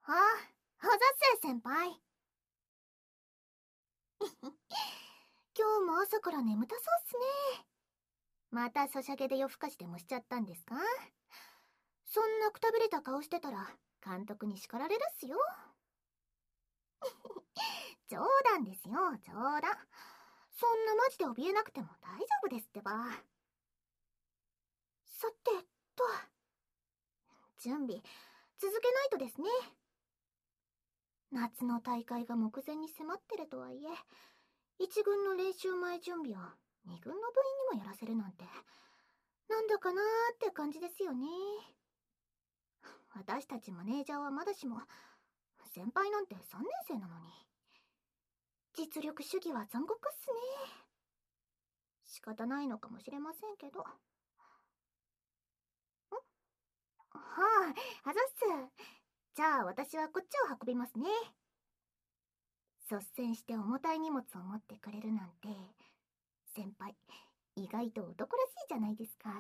あ、はざっせ先輩。今日も朝から眠たそうっすね。またソシャゲで夜更かしでもしちゃったんですか？そんなくたびれた顔してたら監督に叱られるっすよ。冗談ですよ、冗談。そんなマジで怯えなくても大丈夫ですってば。さてと、準備続けないとですね。夏の大会が目前に迫ってるとはいえ、一軍の練習前準備を二軍の部員にもやらせるなんて、なんだかなーって感じですよね。私たちマネージャーはまだしも、先輩なんて3年生なのに。実力主義は残酷っすね。仕方ないのかもしれませんけど。はあ、はざっす。じゃあ私はこっちを運びますね。率先して重たい荷物を持ってくれるなんて、先輩、意外と男らしいじゃないですか。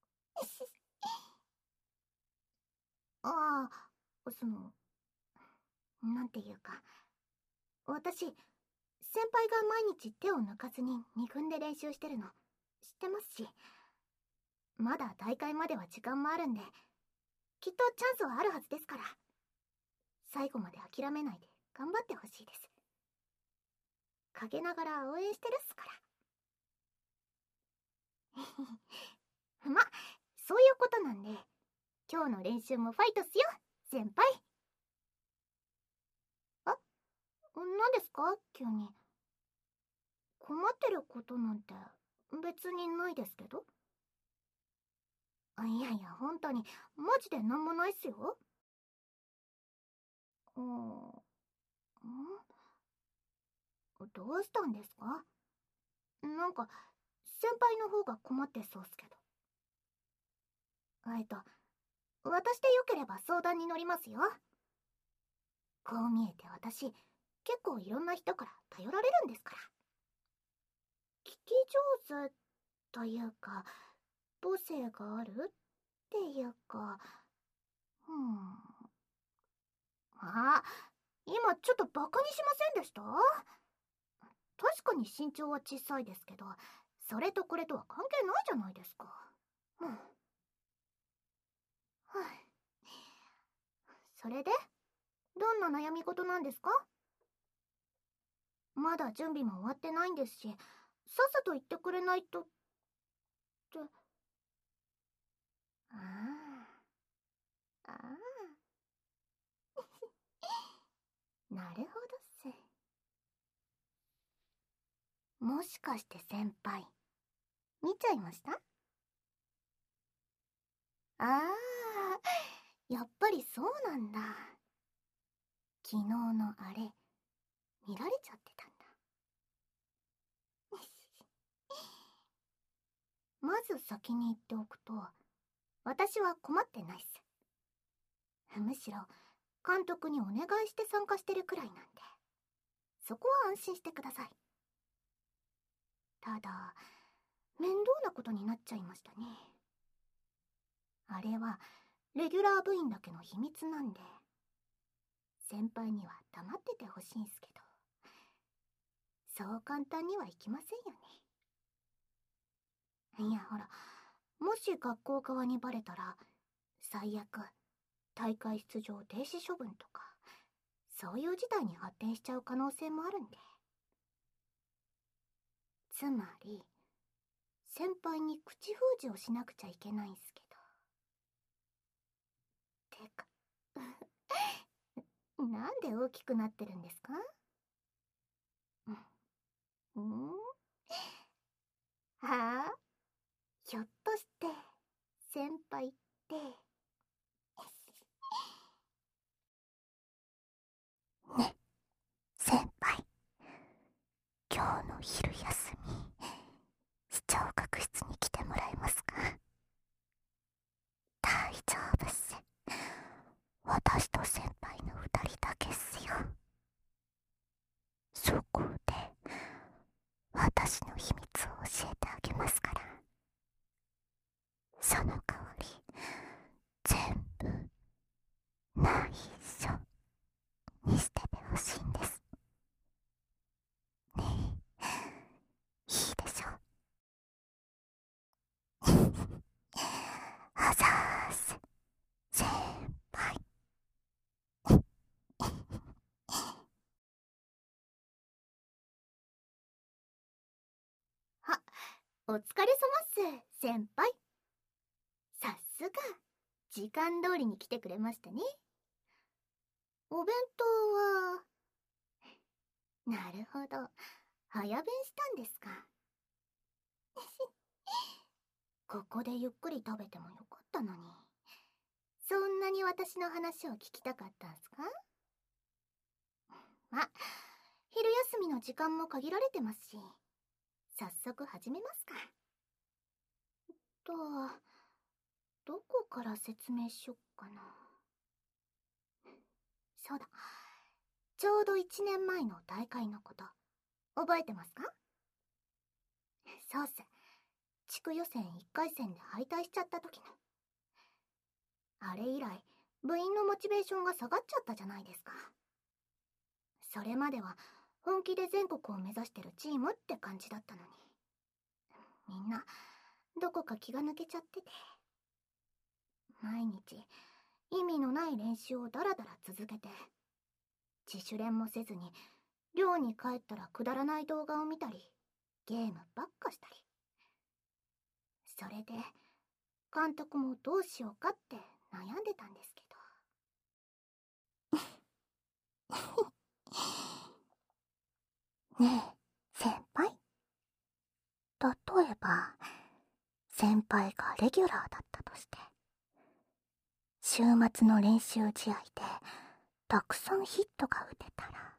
ああ、なんていうか、私、先輩が毎日手を抜かずに二軍で練習してるの、知ってますし、まだ大会までは時間もあるんで、きっとチャンスはあるはずですから、最後まで諦めないで頑張ってほしいです。陰ながら応援してるっすから。ま、そういうことなんで、今日の練習もファイトっすよ、先輩。あ、何ですか急に。困ってることなんて別にないですけど。いやいや、本当に、マジでなんもないっすよ。どうしたんですか？なんか、先輩の方が困ってそうっすけど。私でよければ相談に乗りますよ。こう見えて私、結構いろんな人から頼られるんですから。聞き上手というか、母性があるっていうか、あ、今ちょっとバカにしませんでした？確かに身長は小さいですけど、それとこれとは関係ないじゃないですか。それで、どんな悩み事なんですか？まだ準備も終わってないんですし、さっさと言ってくれないとって。ああ、ああ、なるほどっす。もしかして先輩、見ちゃいました？ああ、やっぱりそうなんだ。昨日のあれ、見られちゃってたんだ。まず先に言っておくと、私は困ってないっす。むしろ、監督にお願いして参加してるくらいなんで、そこは安心してください。ただ、面倒なことになっちゃいましたね。あれは、レギュラー部員だけの秘密なんで、先輩には黙っててほしいんすけど、そう簡単にはいきませんよね。いやほら、もし学校側にバレたら、最悪、大会出場停止処分とか、そういう事態に発展しちゃう可能性もあるんで。つまり、先輩に口封じをしなくちゃいけないんすけど。てか、なんで大きくなってるんですか？うん、はあ、ひょっとして、先輩って。ね、先輩。今日の昼休み、視聴覚室に来てもらえますか？大丈夫っす。私と先輩の二人だけっすよ。そこで、私の秘密を教えてあげますから。その代わり、 お疲れ様っす、先輩。さすが、時間通りに来てくれましたね。お弁当は、なるほど、早弁したんですか。ここでゆっくり食べてもよかったのに。そんなに私の話を聞きたかったんすか？ま、昼休みの時間も限られてますし、早速始めますか。と、どこから説明しよっかな。そうだ。ちょうど1年前の大会のこと、覚えてますか？そうっす。地区予選1回戦で敗退しちゃった時の。あれ以来、部員のモチベーションが下がっちゃったじゃないですか。それまでは本気で全国を目指してるチームって感じだったのに。みんな、どこか気が抜けちゃってて。毎日、意味のない練習をダラダラ続けて、自主練もせずに、寮に帰ったらくだらない動画を見たり、ゲームばっかしたり。それで、監督もどうしようかって悩んでたんですけど。ねえ、先輩。例えば、先輩がレギュラーだったとして、週末の練習試合でたくさんヒットが打てたら、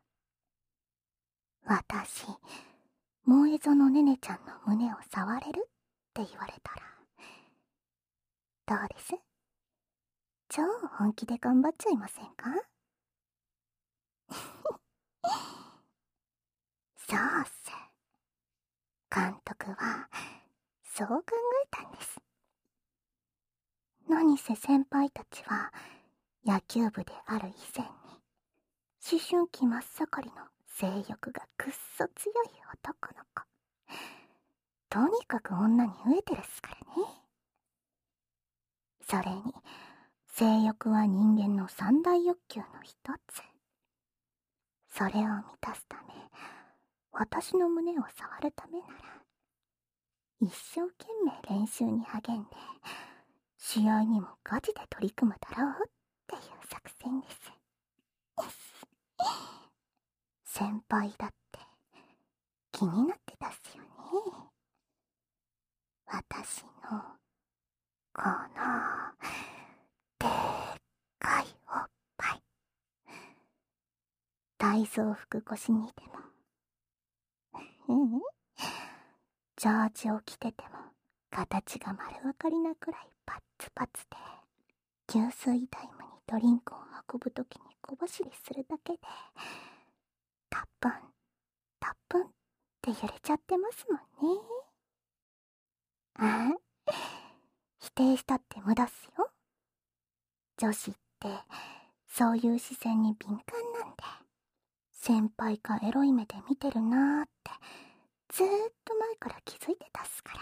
私、萌え園ねねちゃんの胸を触れるって言われたら、どうです？超本気で頑張っちゃいませんか？そうっす。監督は、そう考えたんです。何せ先輩たちは、野球部である以前に、思春期真っ盛りの性欲がくっそ強い男の子。とにかく女に飢えてるっすからね。それに、性欲は人間の三大欲求の一つ。それを満たすため、私の胸を触るためなら、一生懸命練習に励んで、試合にもガチで取り組むだろうっていう作戦です。先輩だって気になってたっすよね。私のこのでっかいおっぱい。体操服越しにでも、ジャージを着てても形が丸分かりなくらいパッツパツで、給水タイムにドリンクを運ぶときに小走りするだけで、タップン、タップンって揺れちゃってますもんね。ああ、否定したって無駄っすよ。女子ってそういう視線に敏感なんで、先輩がエロい目で見てるなーってずーっと前から気づいてたっすから。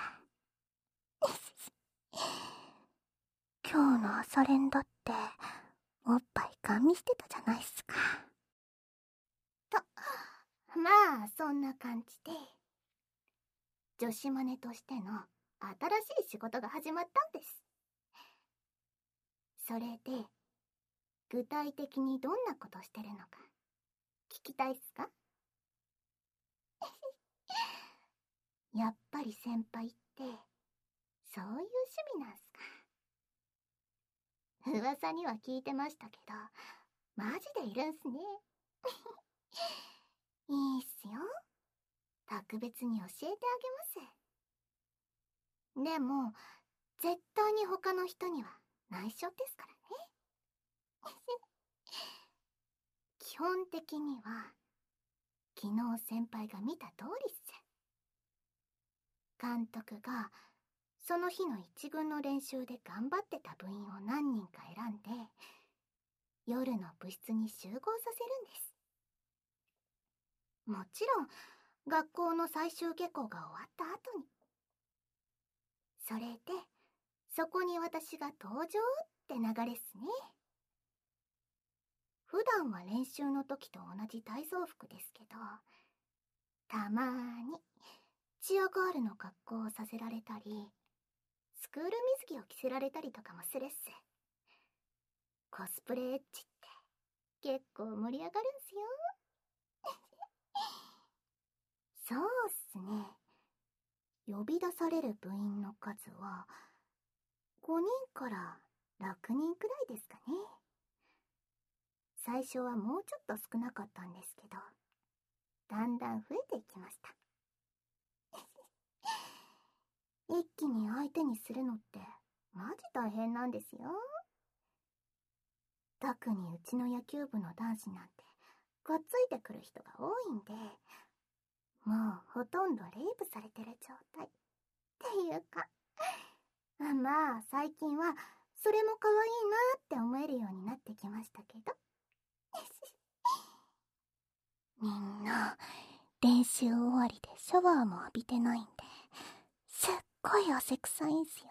今日の朝練だっておっぱいガン見してたじゃないっすか。と、まあそんな感じで、女子マネとしての新しい仕事が始まったんです。それで、具体的にどんなことしてるのか聞きたいっすか？やっぱり先輩ってそういう趣味なんすか？噂には聞いてましたけど、マジでいるんすね。いいっすよ。特別に教えてあげます。でも、絶対に他の人には内緒ですからね。基本的には、昨日先輩が見た通りっす。監督が、その日の一軍の練習で頑張ってた部員を何人か選んで、夜の部室に集合させるんです。もちろん、学校の最終下校が終わった後に。それで、そこに私が登場って流れっすね。普段は練習の時と同じ体操服ですけど、たまーにチアガールの格好をさせられたり、スクール水着を着せられたりとかもするっす。コスプレエッチって結構盛り上がるんすよ。そうっすね。呼び出される部員の数は5人から6人くらいですかね。最初はもうちょっと少なかったんですけど、だんだん増えていきました。一気に相手にするのってマジ大変なんですよ。特にうちの野球部の男子なんてくっついてくる人が多いんで、もうほとんどレイプされてる状態っていうか、まあ最近はそれも可愛いなって思えるようになってきましたけど。みんな練習終わりでシャワーも浴びてないんで、すっごい汗臭いんすよ。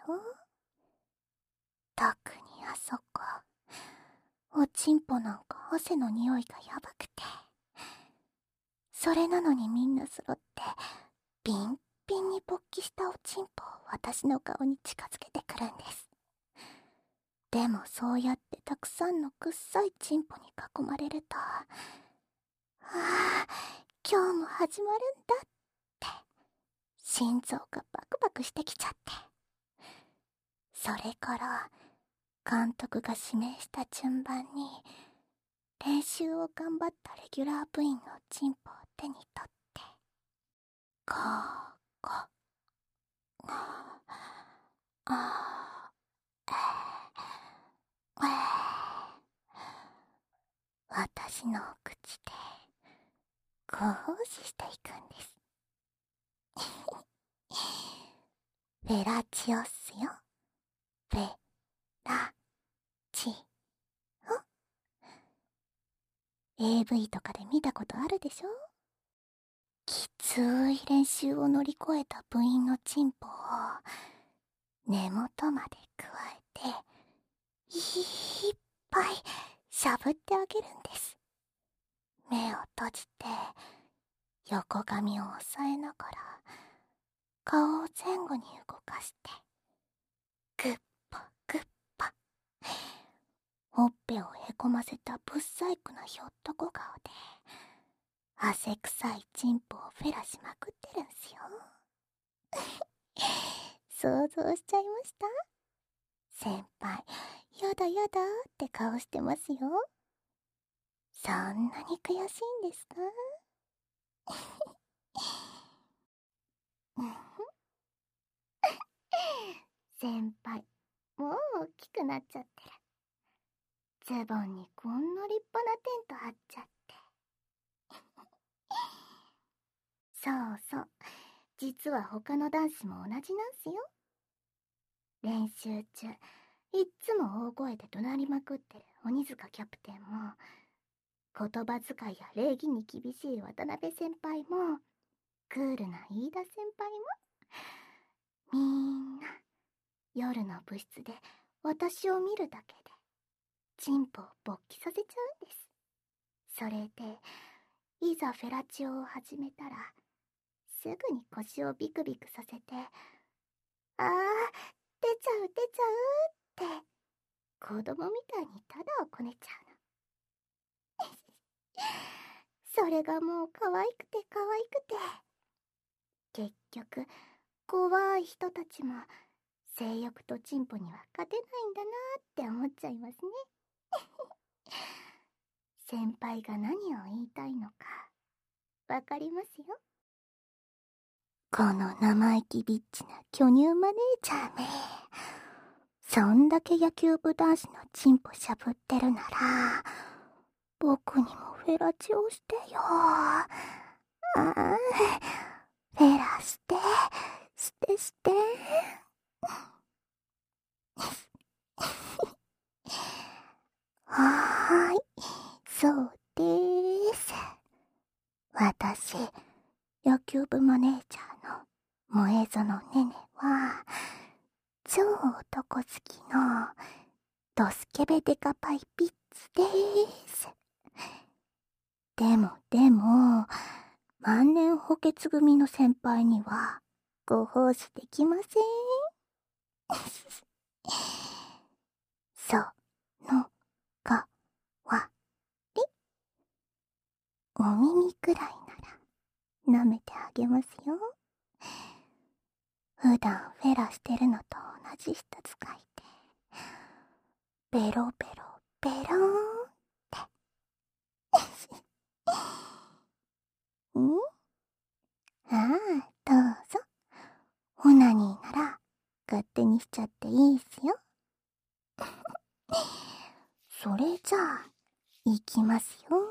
特にあそこ、おちんぽなんか汗の匂いがやばくて、それなのにみんな揃ってピンピンに勃起したおちんぽを私の顔に近づけてくるんです。でもそうやってたくさんのくっさいちんぽに囲まれると、今日も始まるんだって心臓がバクバクしてきちゃって、それから監督が指名した順番に練習を頑張ったレギュラー部員のチンポを手に取って、ゴーゴーあ私の口でご奉仕していくんです。フェラチオっすよ。フェラチオ。AV とかで見たことあるでしょ。きつい練習を乗り越えた部員のチンポを根元まで加えていっぱいしゃぶってあげるんです。目を閉じて横髪を押さえながら顔を前後に動かして、グッパグッパ、ほっぺをへこませたぶっ細工なひょっとこ顔で汗臭いチンポをフェラしまくってるんすよ。想像しちゃいました？先輩、やだやだって顔してますよ。そんなに悔しいんですか？先輩、もう大きくなっちゃってる。ズボンにこんな立派なテント張っちゃって。そうそう、実は他の男子も同じなんすよ。練習中いっつも大声で怒鳴りまくってる鬼塚キャプテンも、言葉遣いや礼儀に厳しい渡辺先輩も、クールな飯田先輩も、みんな夜の部室で私を見るだけでチンポを勃起させちゃうんです。それでいざフェラチオを始めたら、すぐに腰をビクビクさせて、あー、出ちゃう出ちゃうって子供みたいにただをこねちゃうの。それがもう可愛くて可愛くて、結局怖い人たちも性欲とチンポには勝てないんだなって思っちゃいますね。先輩が何を言いたいのかわかりますよ。この生意気ビッチな巨乳マネージャーめ、そんだけ野球部男子のチンポしゃぶってるなら、僕にもフェラチオしてよ。フェラして、してして。はーい、そうでーす。私、野球部マネージャーの萌園ねねは、超男好きのドスケベデカパイピッツでーす。でも、万年補欠組の先輩にはご奉仕できません？そのかわり、お耳くらいなら舐めてあげますよ。普段フェラしてるのと同じ舌使いで、ベロベロベローンって。ん？ああ、どうぞ。オナニーなら勝手にしちゃっていいっすよ。それじゃあ、いきますよ。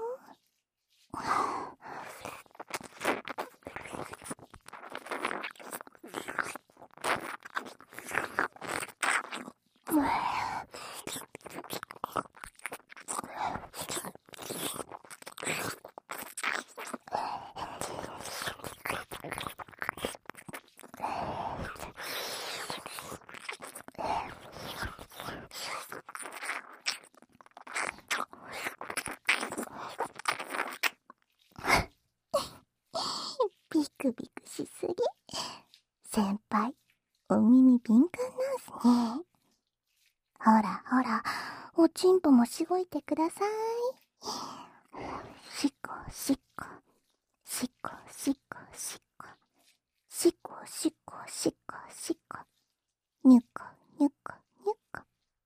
ビクビクしすぎ。先輩、お耳敏感なんすね。ほらほら、おちんぽもしごいてください。しこしこ、しこしこしこ、しこしこしこしこ、にゅこにゅこにゅこ。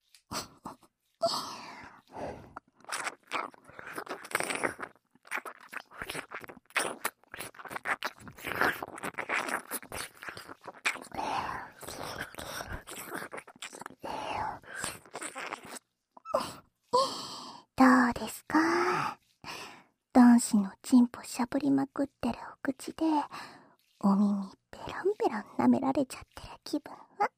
どうですか？男子のチンポしゃぶりまくってるお口で、お耳ペロンペロン舐められちゃってる気分は？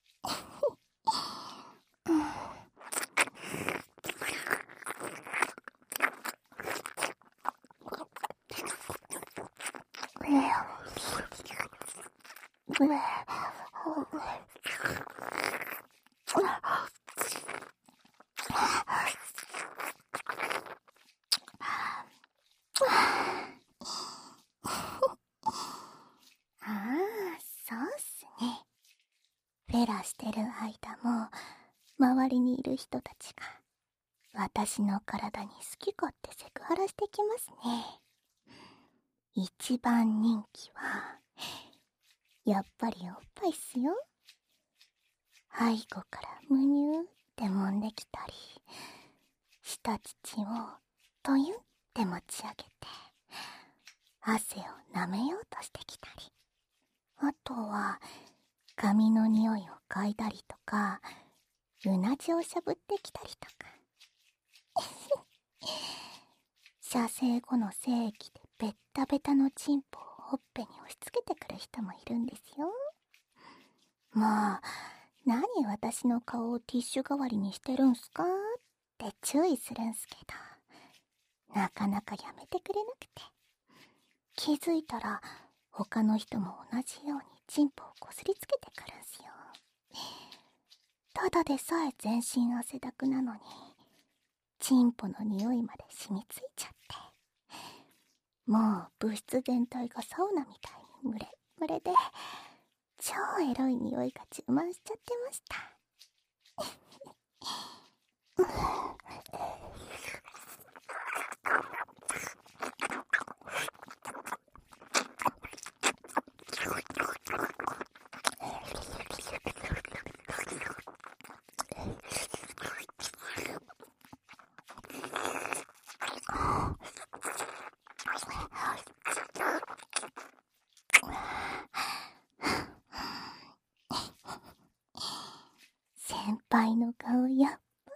ああ、そうっすね。フェラしてる間も、周りにいる人たちが、私の体に好き勝手セクハラしてきますね。一番人気は、やっぱりおっぱいっすよ。背後からむにゅーって揉んできたり、下乳をとゆって持ち上げて、汗を舐めようとしてきたり、あとは髪の匂いを嗅いだりとか、うなじをしゃぶってきたりとか。射精後の精液でベッタベタのチンポをほっぺに押し付けてくる人もいるんですよ。もう、何私の顔をティッシュ代わりにしてるんすかって注意するんすけど、なかなかやめてくれなくて。気づいたら、他の人も同じようにチンポをこすりつけてくるんすよ。ただでさえ全身汗だくなのに、チンポの匂いまで染みついちゃって。もう物質全体がサウナみたいに蒸れ蒸れで、超エロい匂いが充満しちゃってました。先輩の顔やっぱ、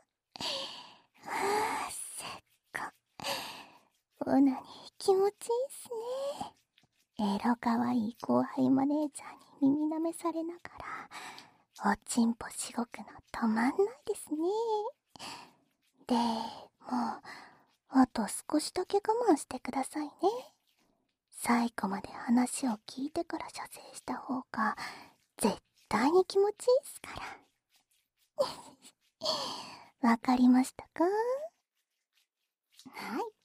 せっか。オナニー気持ちいいっすね。エロかわいい後輩マネージャーに耳舐めされながら、おちんぽしごくの止まんないですね。でも、あと少しだけ我慢してくださいね。最後まで話を聞いてから射精した方が絶対に気持ちいいっすから。わかりましたか？はい。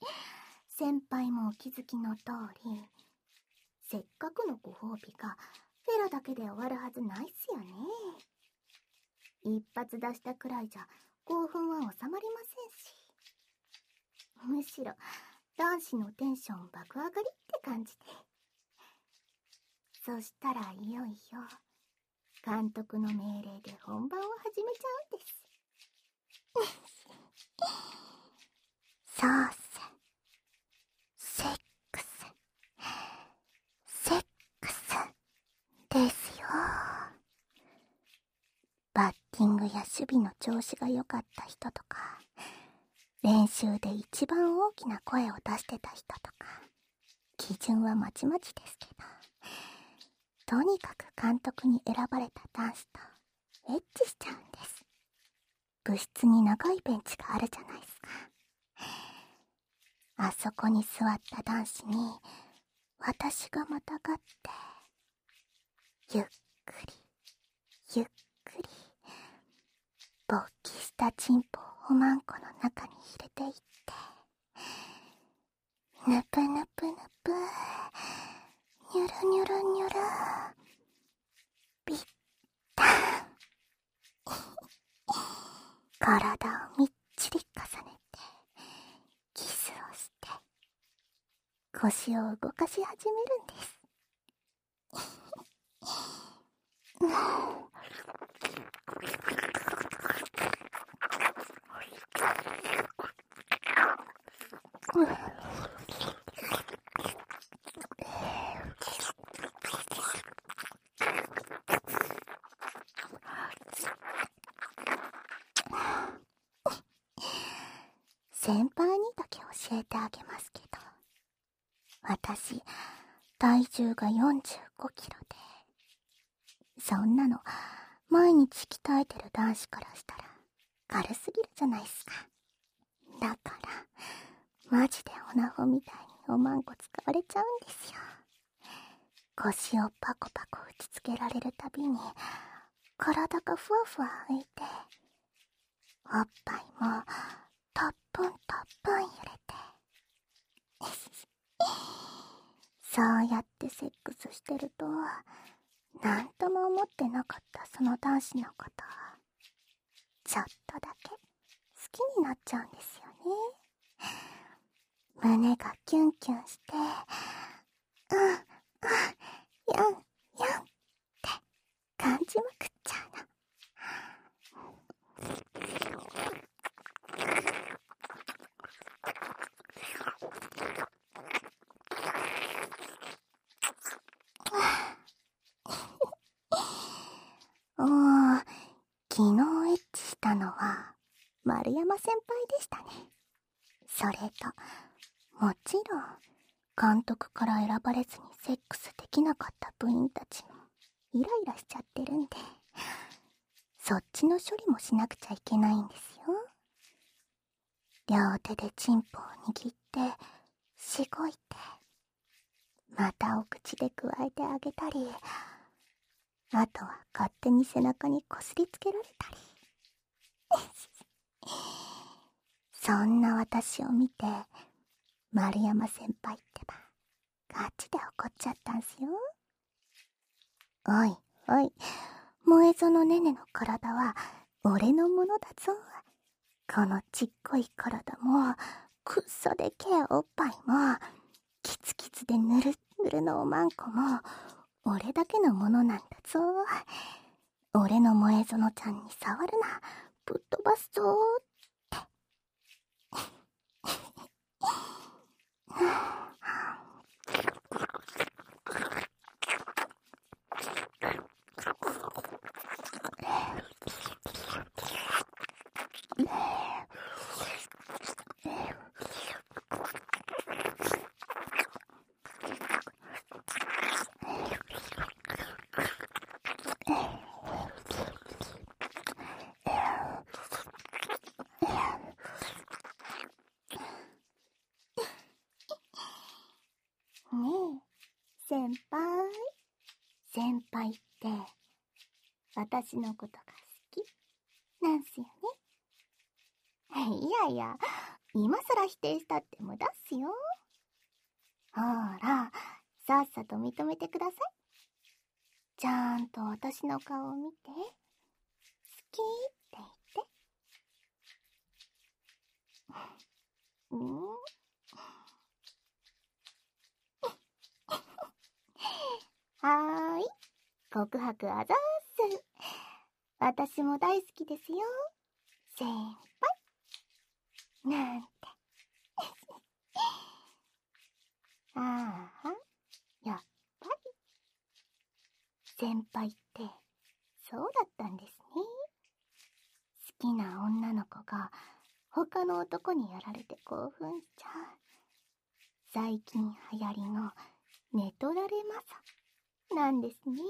先輩もお気づきの通り、せっかくのご褒美がフェラだけで終わるはずないっすよね。一発出したくらいじゃ興奮は収まりませんし。むしろ男子のテンション爆上がりって感じで。そしたらいよいよ監督の命令で本番を始めちゃうんです。そうっす。セックス。セックスですよ。バッティングや守備の調子が良かった人とか、練習で一番大きな声を出してた人とか、基準はまちまちですけど、とにかく監督に選ばれた男子とエッチしちゃうんです。部室に長いベンチがあるじゃないですか。あそこに座った男子に私がまたがって、ゆっくりゆっくり勃起したチンポをおまんこの中に入れていって、ぬぷぬぷぬぷ、にゅるにゅるにゅる、ぴったん体をみっちり重ねてキスをして腰を動かし始めるんです。先輩にだけ教えてあげますけど、私体重が45キロで、そんなの毎日鍛えてる男子からしたら軽すぎるじゃないっすか。だからマジでオナホみたいにおまんこ使われちゃうんですよ。腰をパコパコ打ちつけられるたびに体がふわふわ浮いて、おっぱいもトップントップン揺れてそうやってセックスしてると、なんとも思ってなかったその男子のことちょっとだけ好きになっちゃうんですよね。胸がキュンキュンして、やんやんって感じまくっちゃうの。おー、昨日エッチしたのは丸山先輩でしたね。それと、もちろん監督から選ばれずにセックスできなかった部員たちもイライラしちゃってるんで、そっちの処理もしなくちゃいけないんですよ。両手でチンポを握ってしごいて、またお口でくわえてあげたり、あとは勝手に背中にこすりつけられたりそんな私を見て丸山先輩ってばガチで怒っちゃったんすよ。おいおい、萌え園ねねの体は俺のものだぞ。このちっこい体もくっそでけえおっぱいもキツキツでぬるぬるのおまんこも俺だけのものなんだぞ。俺の萌え園ちゃんに触るな、ぶっ飛ばすぞってねえ、先輩。先輩って私のことが好きなんすよね。いやいや、今更否定したって無駄っすよ。ほら、さっさと認めてください。 ちゃんと私の顔を見て、好きって言って。はーい、告白あざーす。私も大好きですよ、先輩。なんて。ああ、やっぱり。先輩って、そうだったんですね。好きな女の子が、他の男にやられて興奮しちゃう。最近流行りの、寝取られマサ、なんですね。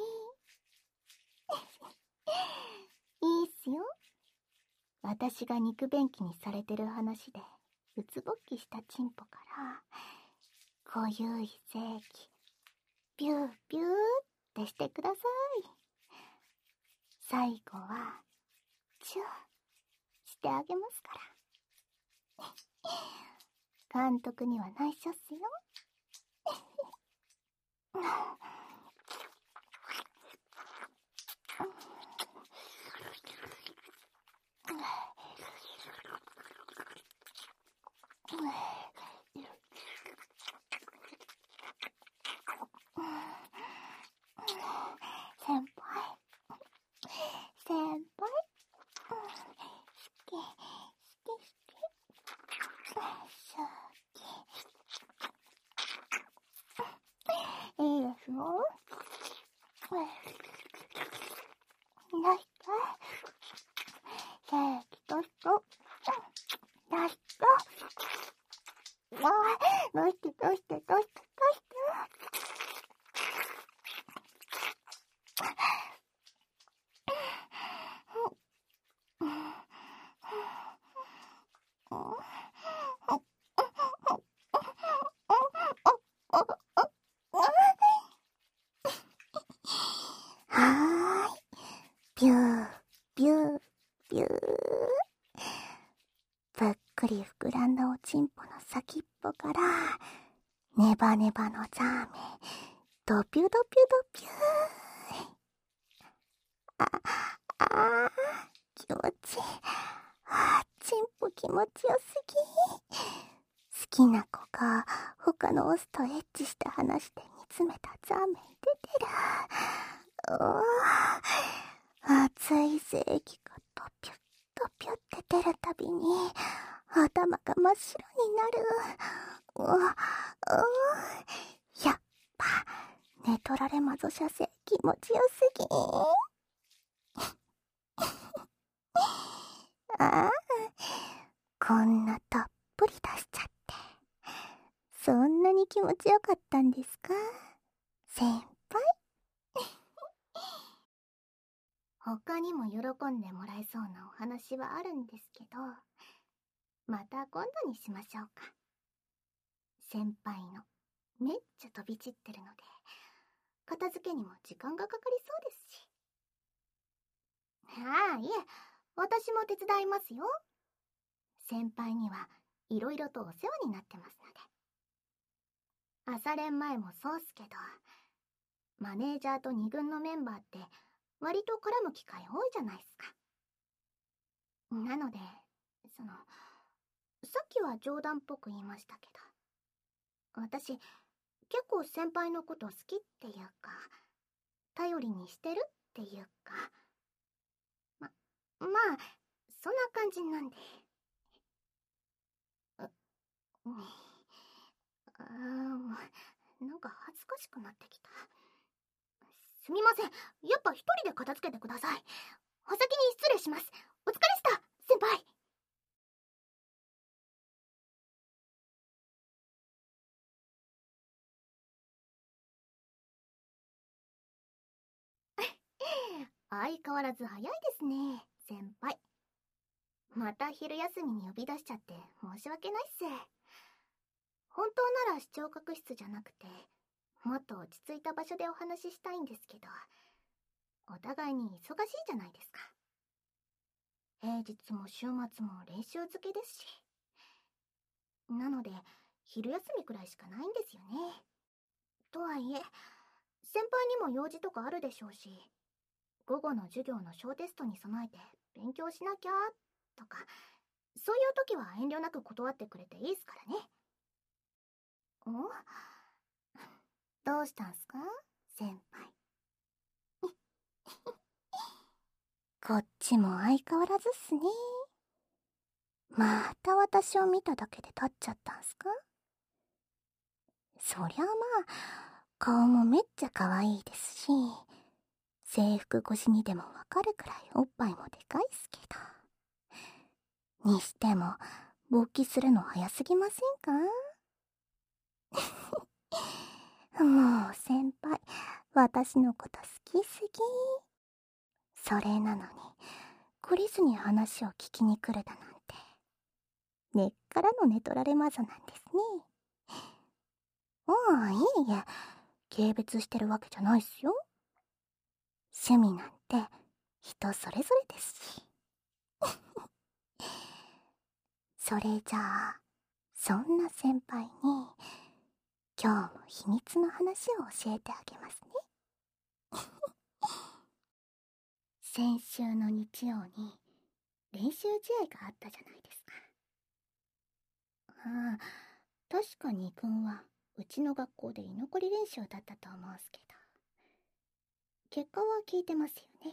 いいっすよ。私が肉便器にされてる話で、うつぼっきしたチンポから、濃ゆい精液、ビュービューってしてください。最後は、チューしてあげますから。監督には内緒っすよ。先輩、先輩、好き、好き、好き、好き。いいですよ。よしと、ケーキとしと、よしと。どうして、どうして、どうして、どうして。はーい。ビュー、ビュー、ビュー。ぷっくり膨らんだおちんぽの先っぽから、ネバネバのザーメン、ドピュドピュドピュー。あー、気持ちいい。チンポ気持ちよすぎ。好きな子が他のオスとエッチした話で煮詰めたザーメン出てる。熱い精液がドピュッドピュって出るたびに頭が真っ白になる。やっぱ寝取られマゾ射精気持ちよすぎ。こんなたっぷり出しちゃって、そんなに気持ちよかったんですか、先輩。他にも喜んでもらえそうなお話はあるんですけど、また今度にしましょうか。先輩のめっちゃ飛び散ってるので、片付けにも時間がかかりそうですし。いえ、私も手伝いますよ。先輩にはいろいろとお世話になってますので。朝練前もそうっすけど、マネージャーと二軍のメンバーって割と絡む機会多いじゃないっすか。なので、さっきは冗談っぽく言いましたけど、私、結構先輩のこと好きっていうか、頼りにしてるっていうか、まあ、そんな感じなんで。なんか恥ずかしくなってきた。すみません。やっぱ一人で片付けてください。お先に失礼します。お疲れした、先輩。相変わらず早いですね、先輩。また昼休みに呼び出しちゃって申し訳ないっす。本当なら視聴覚室じゃなくて、もっと落ち着いた場所でお話ししたいんですけど、お互いに忙しいじゃないですか。平日も週末も練習漬けですし。なので、昼休みくらいしかないんですよね。とはいえ、 先輩にも用事とかあるでしょうし、午後の授業の小テストに備えて勉強しなきゃとか、そういう時は遠慮なく断ってくれていいっすからね。どうしたんすか、先輩。こっちも相変わらずっすね。また私を見ただけで立っちゃったんすか？そりゃまあ、顔もめっちゃ可愛いですし、制服越しにでもわかるくらいおっぱいもでかいっすけど。にしても、勃起するの早すぎませんか？もう先輩、私のこと好きすぎ。それなのに、懲りずに話を聞きに来るだなんて、根っからの寝取られ魔女なんですね。いえいえ、軽蔑してるわけじゃないっすよ。趣味なんて人それぞれですし。それじゃあ、そんな先輩に今日も秘密の話を教えてあげますね。先週の日曜に練習試合があったじゃないですか。確かに君はうちの学校で居残り練習だったと思うんすけど、結果は聞いてますよね。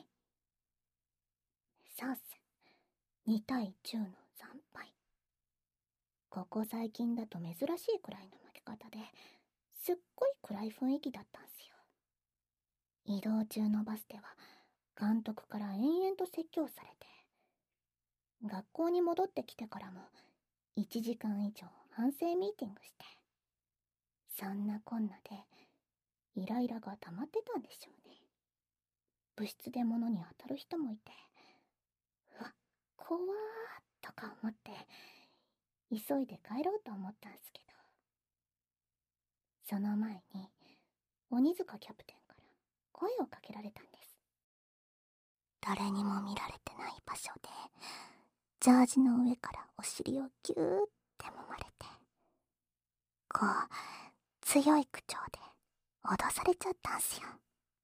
そうっす。2対10の惨敗。ここ最近だと珍しいくらいの負け方で、すっごい暗い雰囲気だったんすよ。移動中のバスでは監督から延々と説教されて、学校に戻ってきてからも1時間以上反省ミーティングして、そんなこんなでイライラが溜まってたんでしょうね。部室で物に当たる人もいて、うわ、怖ーとか思って急いで帰ろうと思ったんすけど、その前に鬼塚キャプテンから声をかけられたんです。誰にも見られてない場所でジャージの上からお尻をギューって揉まれて、こう強い口調で脅されちゃったんすよ。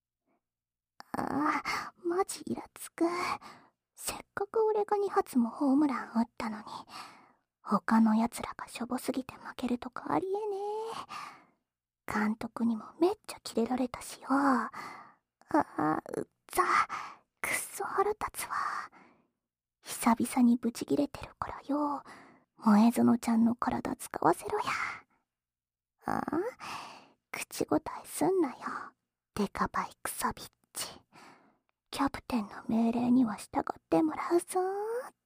マジイラつく。せっかく俺が2発もホームラン打ったのに、他の奴らがしょぼすぎて負けるとかありえねえ。監督にもめっちゃキレられたしよ。うっざ。くっそ腹立つわ。久々にブチギレてるからよ。萌え園ちゃんの体使わせろや。口答えすんなよ。デカバイクソビッチ。キャプテンの命令には従ってもらうぞーって。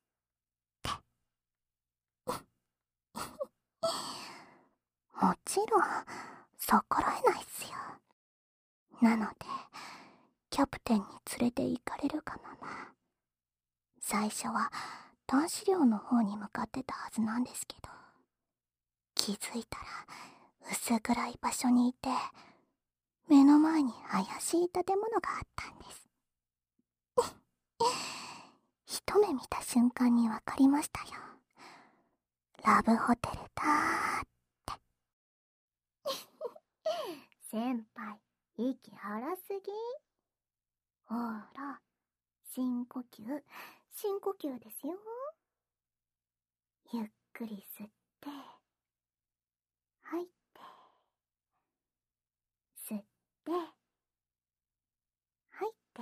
もちろん逆らえないっすよ。なのでキャプテンに連れて行かれるかな。最初は男子寮の方に向かってたはずなんですけど、気づいたら薄暗い場所にいて、目の前に怪しい建物があったんです。一目見た瞬間にわかりましたよ。ラブホテルだーって。先輩、息荒すぎ。ほら、深呼吸、深呼吸ですよ。ゆっくり吸って、吐いて、吸って、吐いて。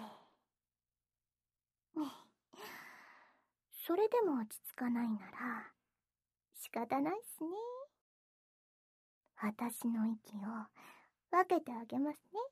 それでも落ち着かないなら、仕方ないっすね。私の息を分けてあげますね。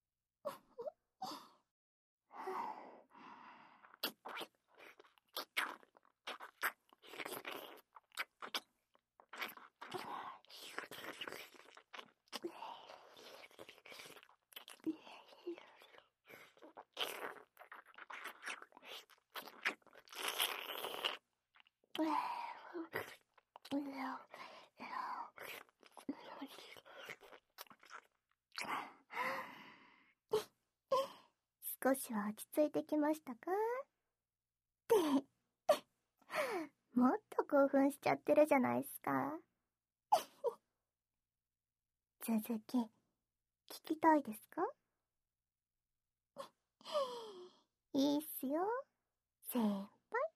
少しは落ち着いてきましたか？ってもっと興奮しちゃってるじゃないですか。続き聞きたいですか？ いいっすよ、先輩。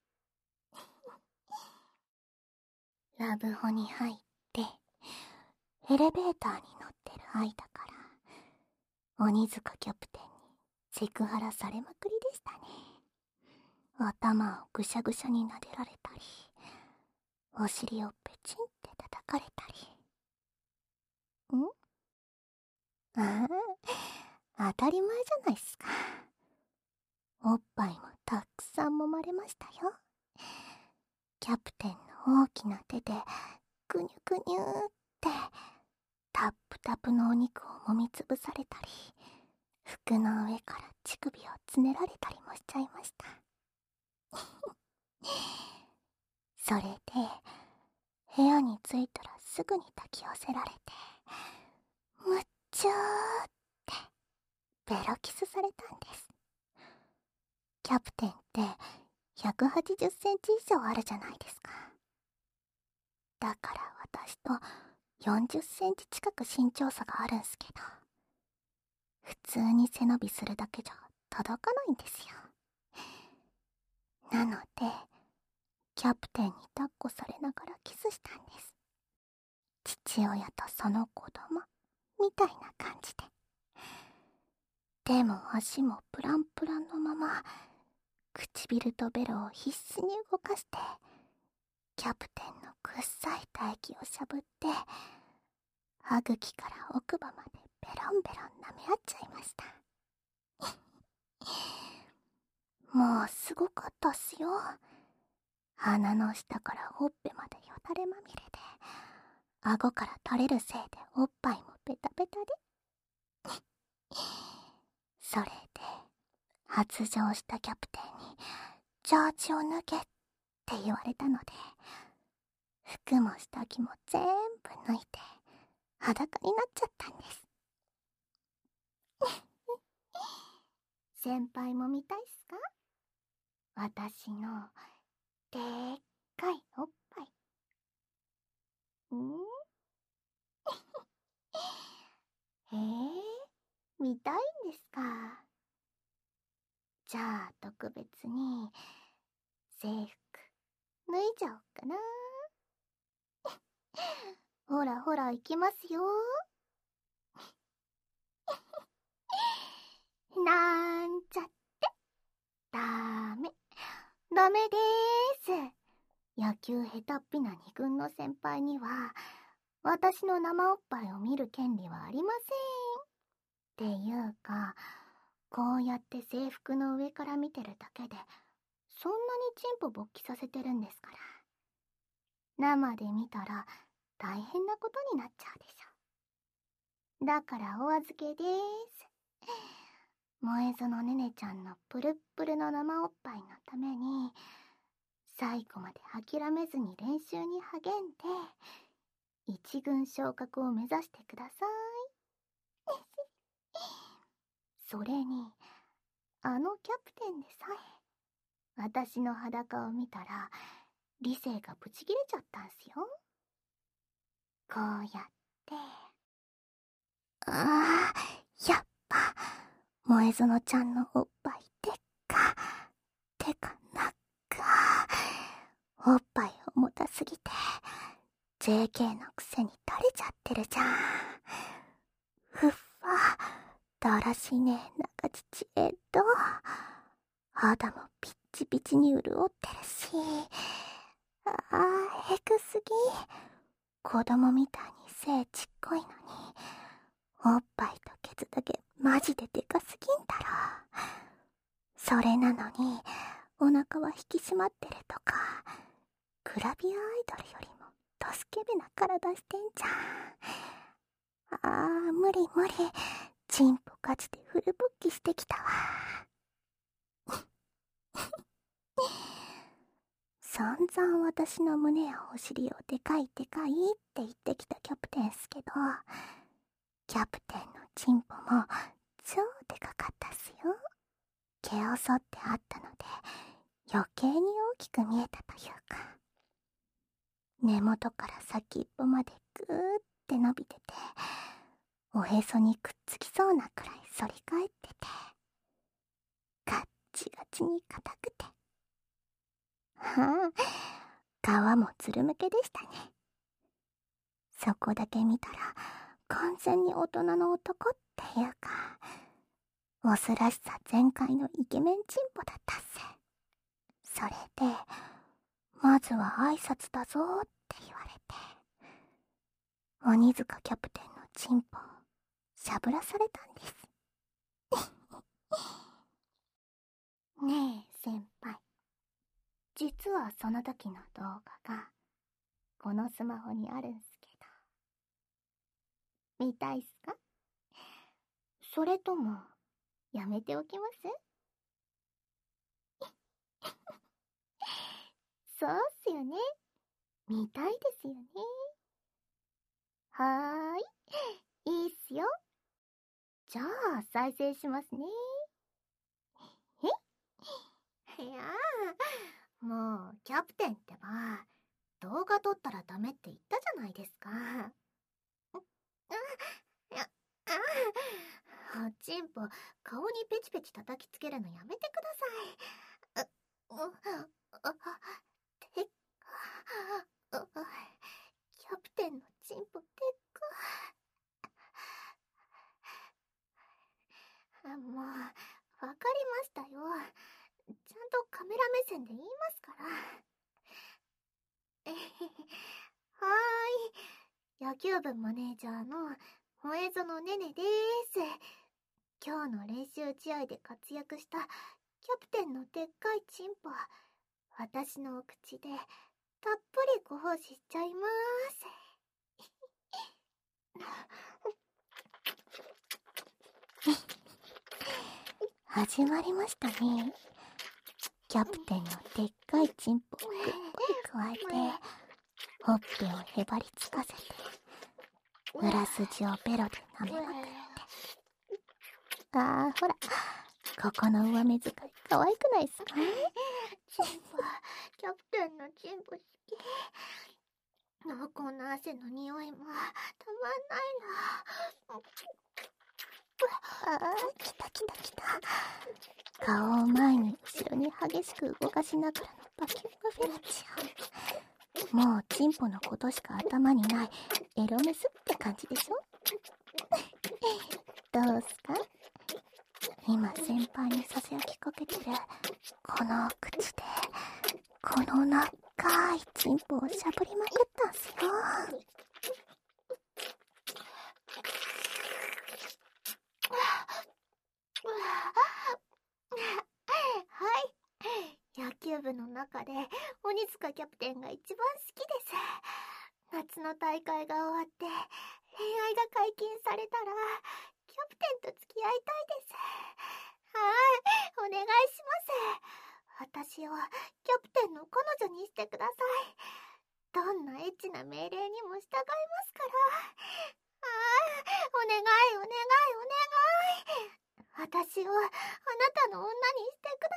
ラブホに入ってエレベーターに乗ってる間から鬼塚キャプテンにセクハラされまくりでしたね。頭をぐしゃぐしゃに撫でられたり、お尻をペチンって叩かれたり。ああ、当たり前じゃないっすか。おっぱいもたくさん揉まれましたよ。キャプテンの大きな手でぐにゅぐにゅーってタップタプのお肉を揉みつぶされたり、服の上から乳首をつねられたりもしちゃいました。それで部屋に着いたらすぐに抱き寄せられて、むっちゃーってベロキスされたんです。キャプテンって180センチ以上あるじゃないですか。だから私と40センチ近く身長差があるんすけど、普通に背伸びするだけじゃ届かないんですよ。なのでキャプテンに抱っこされながらキスしたんです。父親とその子供みたいな感じで。でも足もプランプランのまま、唇とベロを必死に動かしてキャプテンのくっさい唾液をしゃぶって、歯茎から奥歯までベロンベロン舐め合っちゃいました。もうすごかったっすよ。鼻の下からほっぺまでよだれまみれで、顎から垂れるせいでおっぱいもベタベタで。それで発情したキャプテンにジャージを脱げって言われたので、服も下着も全部脱いで裸になっちゃったんです。先輩も見たいっすか？私のでっかいおっぱい。見たいんですか？じゃあ特別に制服脱いじゃおっかな。ほらほら、行きますよ。なんちゃってダメダメでーす。野球下手っぴな二軍の先輩には私の生おっぱいを見る権利はありません。っていうか、こうやって制服の上から見てるだけでそんなにチンポ勃起させてるんですから、生で見たら大変なことになっちゃうでしょ。だからお預けでーす。萌え園ねねちゃんのプルップルの生おっぱいのために最後まで諦めずに練習に励んで一軍昇格を目指してください。それにあのキャプテンでさえ私の裸を見たら理性がブチ切れちゃったんすよ。こうやってやっぱ萌え園ちゃんのおっぱいでっかなっか、おっぱい重たすぎて JK のくせに垂れちゃってるじゃん。ふっわだらしねえ中乳肌もピッチピチに潤ってるし、エグすぎ。子供みたいに背ちっこいのにおっぱいとケツだけマジででかすぎんだろ。それなのにお腹は引き締まってるとか、グラビアアイドルよりもドスケベな体してんじゃん。無理無理、チンポガチでフル勃起してきたわ。散々私の胸やお尻をでかいでかいって言ってきたキャプテンっすけど、キャプテンのチンポも超でかかったっすよ。毛を剃ってあったので余計に大きく見えたというか、根元から先っぽまでぐーって伸びてて、おへそにくっつきそうなくらい反り返ってて、ガッチガチに硬くて。はあ、皮もつるむけでしたね。そこだけ見たら完全に大人の男っていうか、オスらしさ全開のイケメンチンポだったっす。それでまずは挨拶だぞーって言われて、鬼塚キャプテンのチンポしゃぶらされたんです。ねえ先輩、実はその時の動画がこのスマホにあるんすけど、見たいっすか？それともやめておきます？そうっすよね。見たいですよね。はーい、いいっすよ。じゃあ再生しますね。いやー、もうキャプテンってば動画撮ったらダメって言ったじゃないですか。チンポ、顔にペチペチ叩きつけるのやめてください。てっか、キャプテンのチンポてっか。もう、わかりましたよ。ちゃんとカメラ目線で言いますから。はーい、野球部マネージャーの萌園ねねでーす。今日の練習試合で活躍したキャプテンのでっかいチンポ、私のお口でたっぷりご奉仕しちゃいまーす。始まりましたね。キャプテンのでっかいチンポをぐっぽり加えて、ほっぺをへばりつかせて、裏筋をベロで舐めまくって。あーほら、ここの上目遣い可愛くないっすか？チンポ、キャプテンのチンポ好き。濃厚な汗の匂いもたまんないな。来た来た来た。顔を前に後ろに激しく動かしながらのバキュームフェラチオ。もうチンポのことしか頭にないエロメスって感じでしょ？どうすか？今先輩にささやきかけてるこの口でこの長いチンポをしゃぶりまくったんすよ。はい、野球部の中で鬼塚キャプテンが一番好きです。夏の大会が終わって恋愛が解禁されたらキャプテンと付き合いたいです。はい、お願いします。私をキャプテンの彼女にしてください。どんなエッチな命令にも従いますから。お願いお願いお願い。私をあなたの女にしてくだ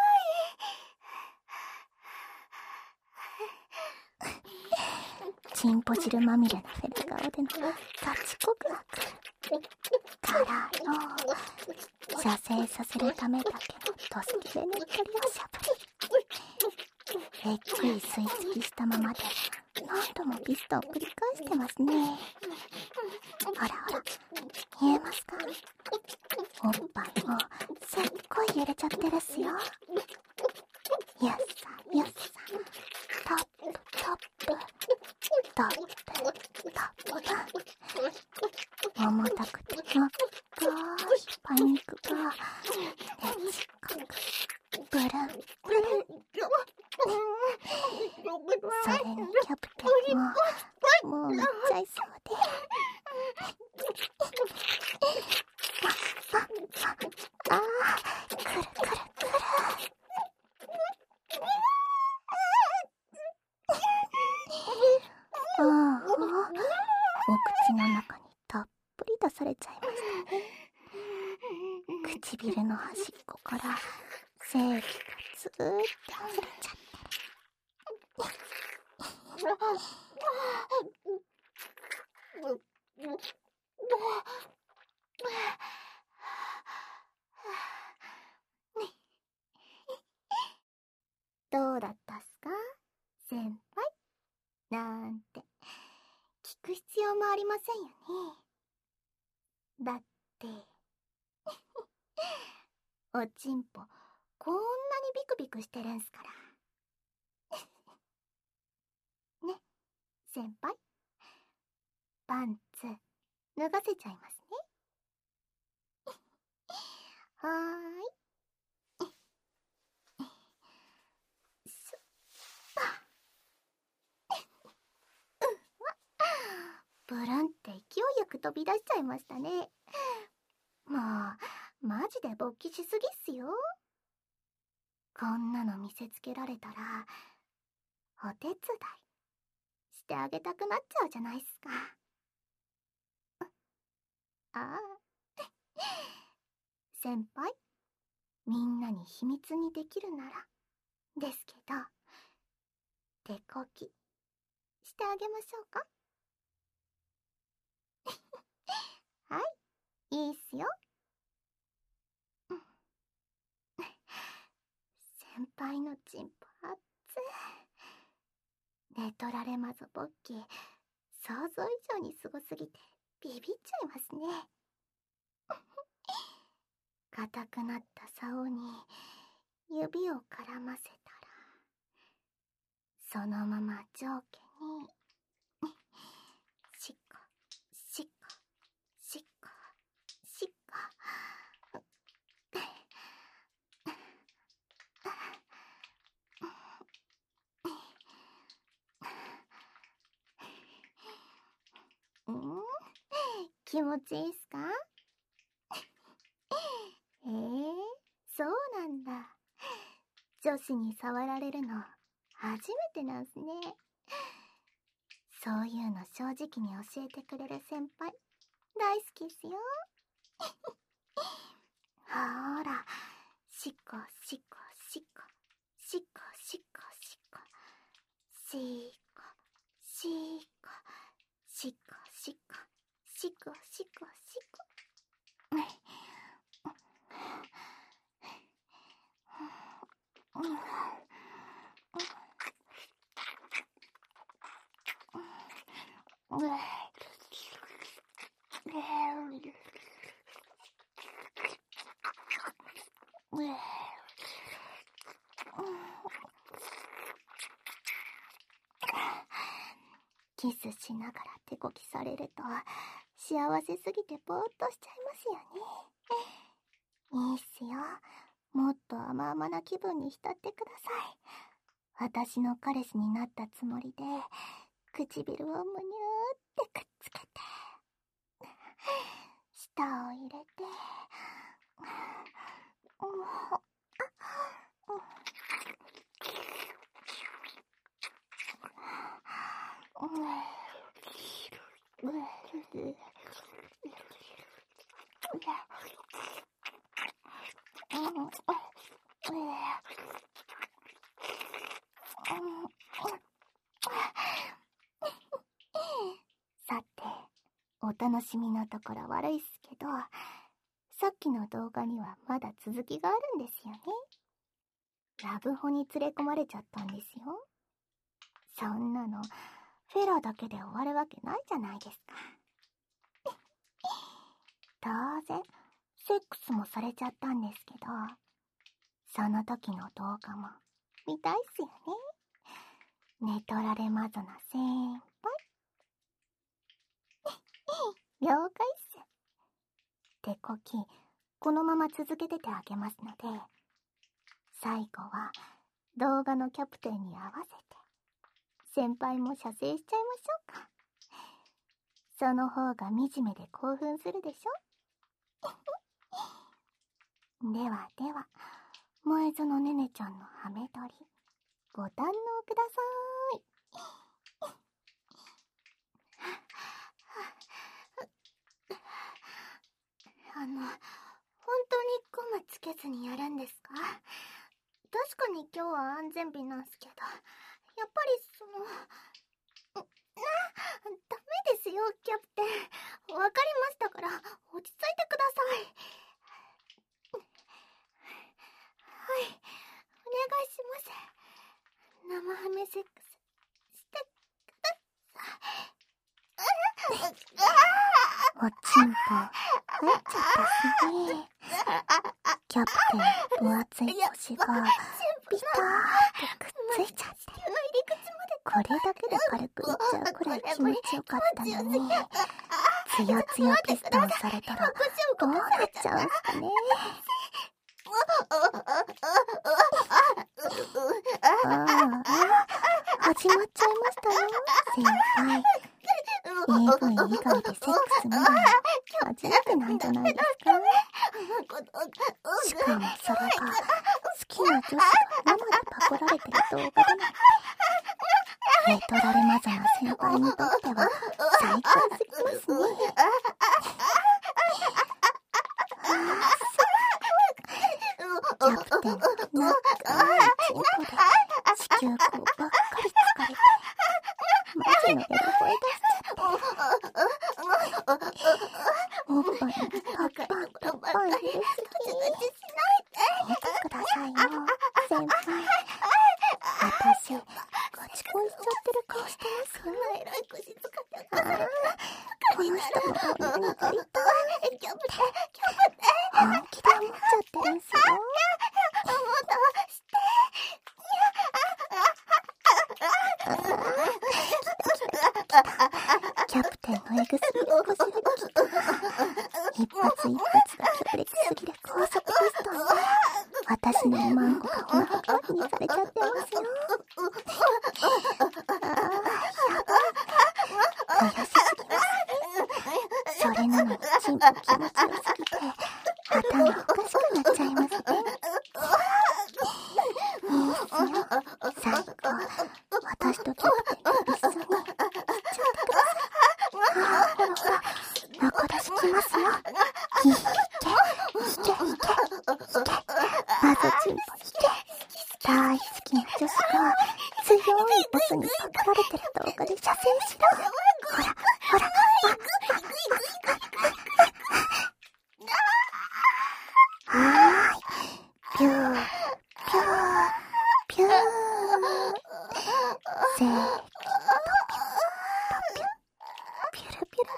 さい。チンポ汁まみれなフェラ顔でのガチ告白からの射精させるためだけのドスケベねっとりをしゃぶり、えっくい吸い付きしたままで何度もピストンを繰り返してますね。ほらほら、見えますか？おっぱいもすっごい揺れちゃってるっすよ。ゆっさゆっさ、トップトップトップトップ。重たくて長いパイ肉がねちっこくブルンブルン。それにキャプテンももうめっちゃいそうで、くるくるくる。ああ、お口の中にたっぷり出されちゃいましたね。唇の端っこから精液がずーっと溢れちゃって。 もありませんよね。だっておちんぽこんなにビクビクしてるんすからね、先輩、パンツ脱がせちゃいますね。はーい。すっブルンって勢いよく飛び出しちゃいましたね。もうマジで勃起しすぎっすよ。こんなの見せつけられたらお手伝いしてあげたくなっちゃうじゃないっすか。ああ先輩、みんなに秘密にできるならですけど、手こきしてあげましょうか。はい、いいっすよ。先輩のチンポ熱い。寝取られまぞ勃起、想像以上にすごすぎてビビっちゃいますね。硬くなった竿に指を絡ませたら、そのまま上下にしっこしっこしっこしっこ。気持ちいいっすか？そうなんだ。女子に触られるの初めてなんすね。そういうの正直に教えてくれる先輩大好きっすよ。ほーら、しっこしっこしっこしっこしっこしっこしっこしっこしっこしっこしっこしっこしっこ。キスしながら手こきされると幸せすぎてぼーっとしちゃいますよね。いいっすよ。もっと甘々な気分に浸ってください。私の彼氏になったつもりで唇をむにゅーってくっつけて、舌を入れて、さて、お楽しみのところ悪いっすけど、さっきの動画にはまだ続きがあるんですよね。ラブホに連れ込まれちゃったんですよ。そんなのフェラだけで終わるわけないじゃないですか。当然セックスもされちゃったんですけど、その時の動画も見たいっすよね。寝取られまぞな先輩。了解っす。手こきこのまま続けててあげますので、最後は動画のキャプテンに合わせて先輩も射精しちゃいましょうか。その方が惨めで興奮するでしょ。ではでは、萌園ねねちゃんのハメ撮りご堪能ください。本当にゴムつけずにやるんですか？確かに今日は安全日なんすけど、やっぱりダメですよ、キャプテン。わかりましたから、落ち着いてください。はい、お願いします。生ハメセックスしてください。 おちんぽ入っちゃったしね。キャプテンの分厚い腰がピターってくっついちゃって、これだけで軽くいっちゃうくらい気持ちよかったのに、つやつやピストンされたらどうなっちゃうんすかね。始まっちゃいましたよ、先輩。AV 以外でセックス見るの初めてなんじゃないですか。しかもそれが好きな女子が生でパクられてる動画だなんて、寝取られマザな先輩にとっては最高すぎますね。キャプテンの長いチンポで子宮口ばっかり疲れて、マジのエロ声出しちゃって、おっぱいにパッパンパッパン入れすぎ。見てくださいよ、先輩。私ガチ恋しちゃってる顔してます。この人の女になりたいって本気で思っちゃってるんすよ。キャプテンのエグすぎる腰が来た。一発一発が強烈すぎる高速ピストンで私のマンコがお腹にされちゃってますよ。悔しすぎます。それなのにチンポ気持ちよすぎて頭おかしくなっちゃいますね。いいっすよ、最高。私とキャプテンと一緒に行っちゃってください。ほらほら、中出しきますよ。いけまずチンポいけ。大好きな女子が強いボスにパクられてる動画で射精しろ。ほらほら、はーい、ピューピューピュー、せーきとピュルピュルピュル。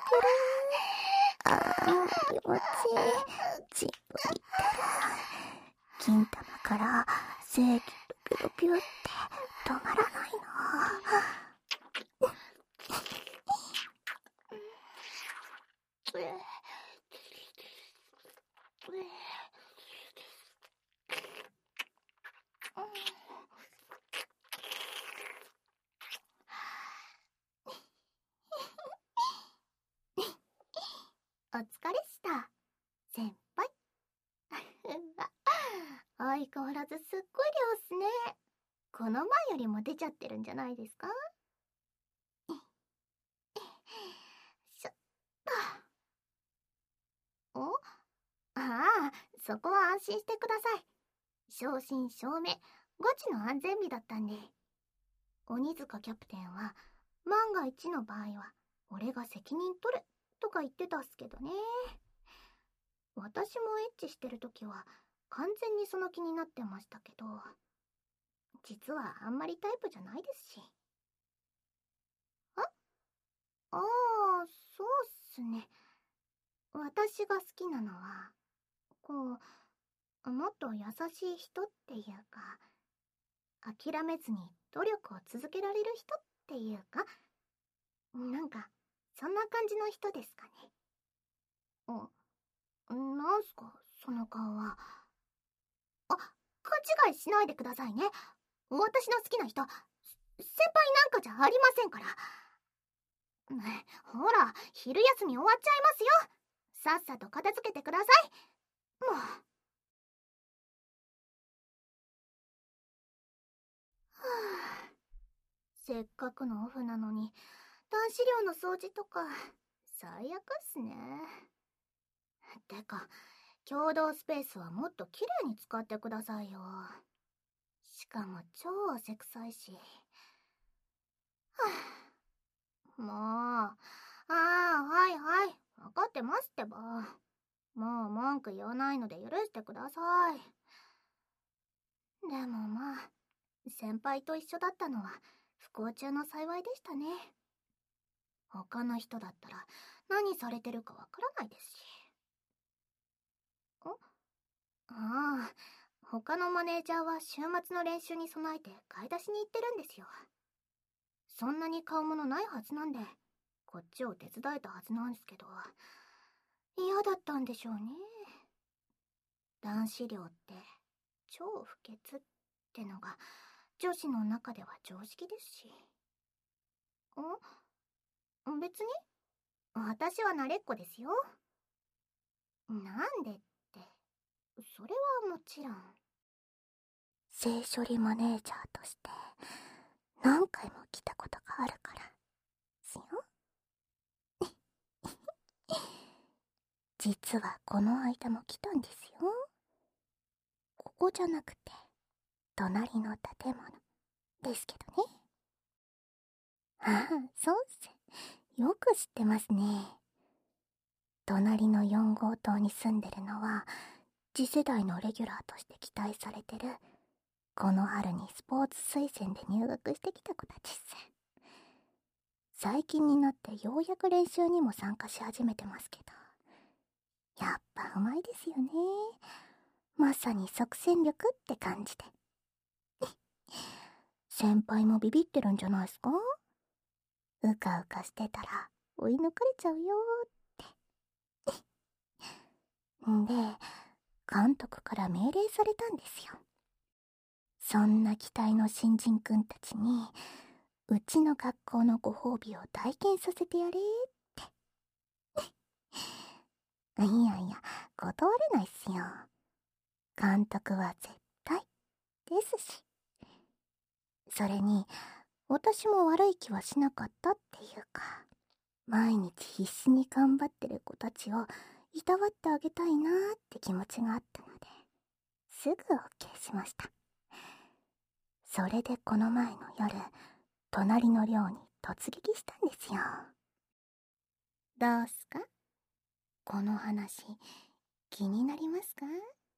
気持ちいい。チンポいったら金玉から精液ピュルピュルって止まらないな。お疲れした、先輩。相変わらずすっごい量っすね。この前よりも出ちゃってるんじゃないですか。しょっと。お？ああ、そこは安心してください。正真正銘、ガチの安全日だったんで。鬼塚キャプテンは、万が一の場合は、俺が責任取る、とか言ってたっすけどね。私もエッチしてるときは、完全にその気になってましたけど、実はあんまりタイプじゃないですし。ああ、そうっすね。私が好きなのは、こう、もっと優しい人っていうか、諦めずに努力を続けられる人っていうか、なんか、そんな感じの人ですかね。なんすか、その顔は。勘違いしないでくださいね。私の好きな人、先輩なんかじゃありませんから。ほら、昼休み終わっちゃいますよ。さっさと片付けてください。もう。せっかくのオフなのに男子寮の掃除とか最悪っすね。てか、共同スペースはもっと綺麗に使ってくださいよ。しかも超汗臭いし。もう、はいはい、分かってますってば。もう文句言わないので許してください。でもまあ、先輩と一緒だったのは不幸中の幸いでしたね。 他の人だったら何されてるかわからないですし。ああ、他のマネージャーは週末の練習に備えて買い出しに行ってるんですよ。そんなに買うものないはずなんで、こっちを手伝えたはずなんですけど、嫌だったんでしょうね。男子寮って超不潔ってのが女子の中では常識ですし。別に私は慣れっこですよ。なんでって、それはもちろん。性処理マネージャーとして何回も来たことがあるからですよ。実はこの間も来たんですよ。ここじゃなくて隣の建物ですけどね。ああ、そうっす。よく知ってますね。隣の4号棟に住んでるのは次世代のレギュラーとして期待されてる、この春にスポーツ推薦で入学してきた子たちっす。最近になってようやく練習にも参加し始めてますけど、やっぱうまいですよね。まさに即戦力って感じで。先輩もビビってるんじゃないすか？うかうかしてたら追い抜かれちゃうよーって。んで、監督から命令されたんですよ。そんな期待の新人くんたちに、うちの学校のご褒美を体験させてやれーって。いやいや、断れないっすよ。監督は絶対ですし。それに、私も悪い気はしなかったっていうか、毎日必死に頑張ってる子たちをいたわってあげたいなーって気持ちがあったので、すぐ OK しました。それでこの前の夜、隣の寮に突撃したんですよ。どうすか？この話、気になりますか？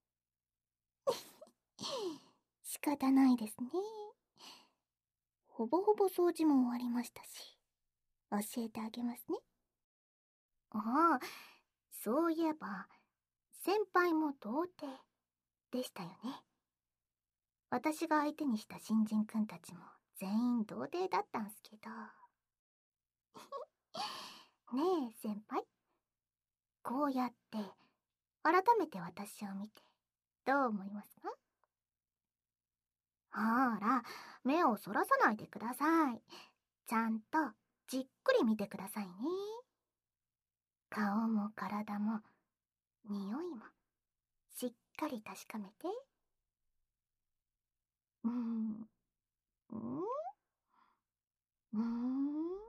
仕方ないですね。ほぼほぼ掃除も終わりましたし、教えてあげますね。ああ、そういえば、先輩も童貞でしたよね。私が相手にした新人くんたちも全員童貞だったんすけど。ねえ、先輩。こうやって、改めて私を見て、どう思いますか？ほら、目をそらさないでください。ちゃんと、じっくり見てくださいね。顔も体も、匂いも、しっかり確かめて。うーん、うーん、うーん。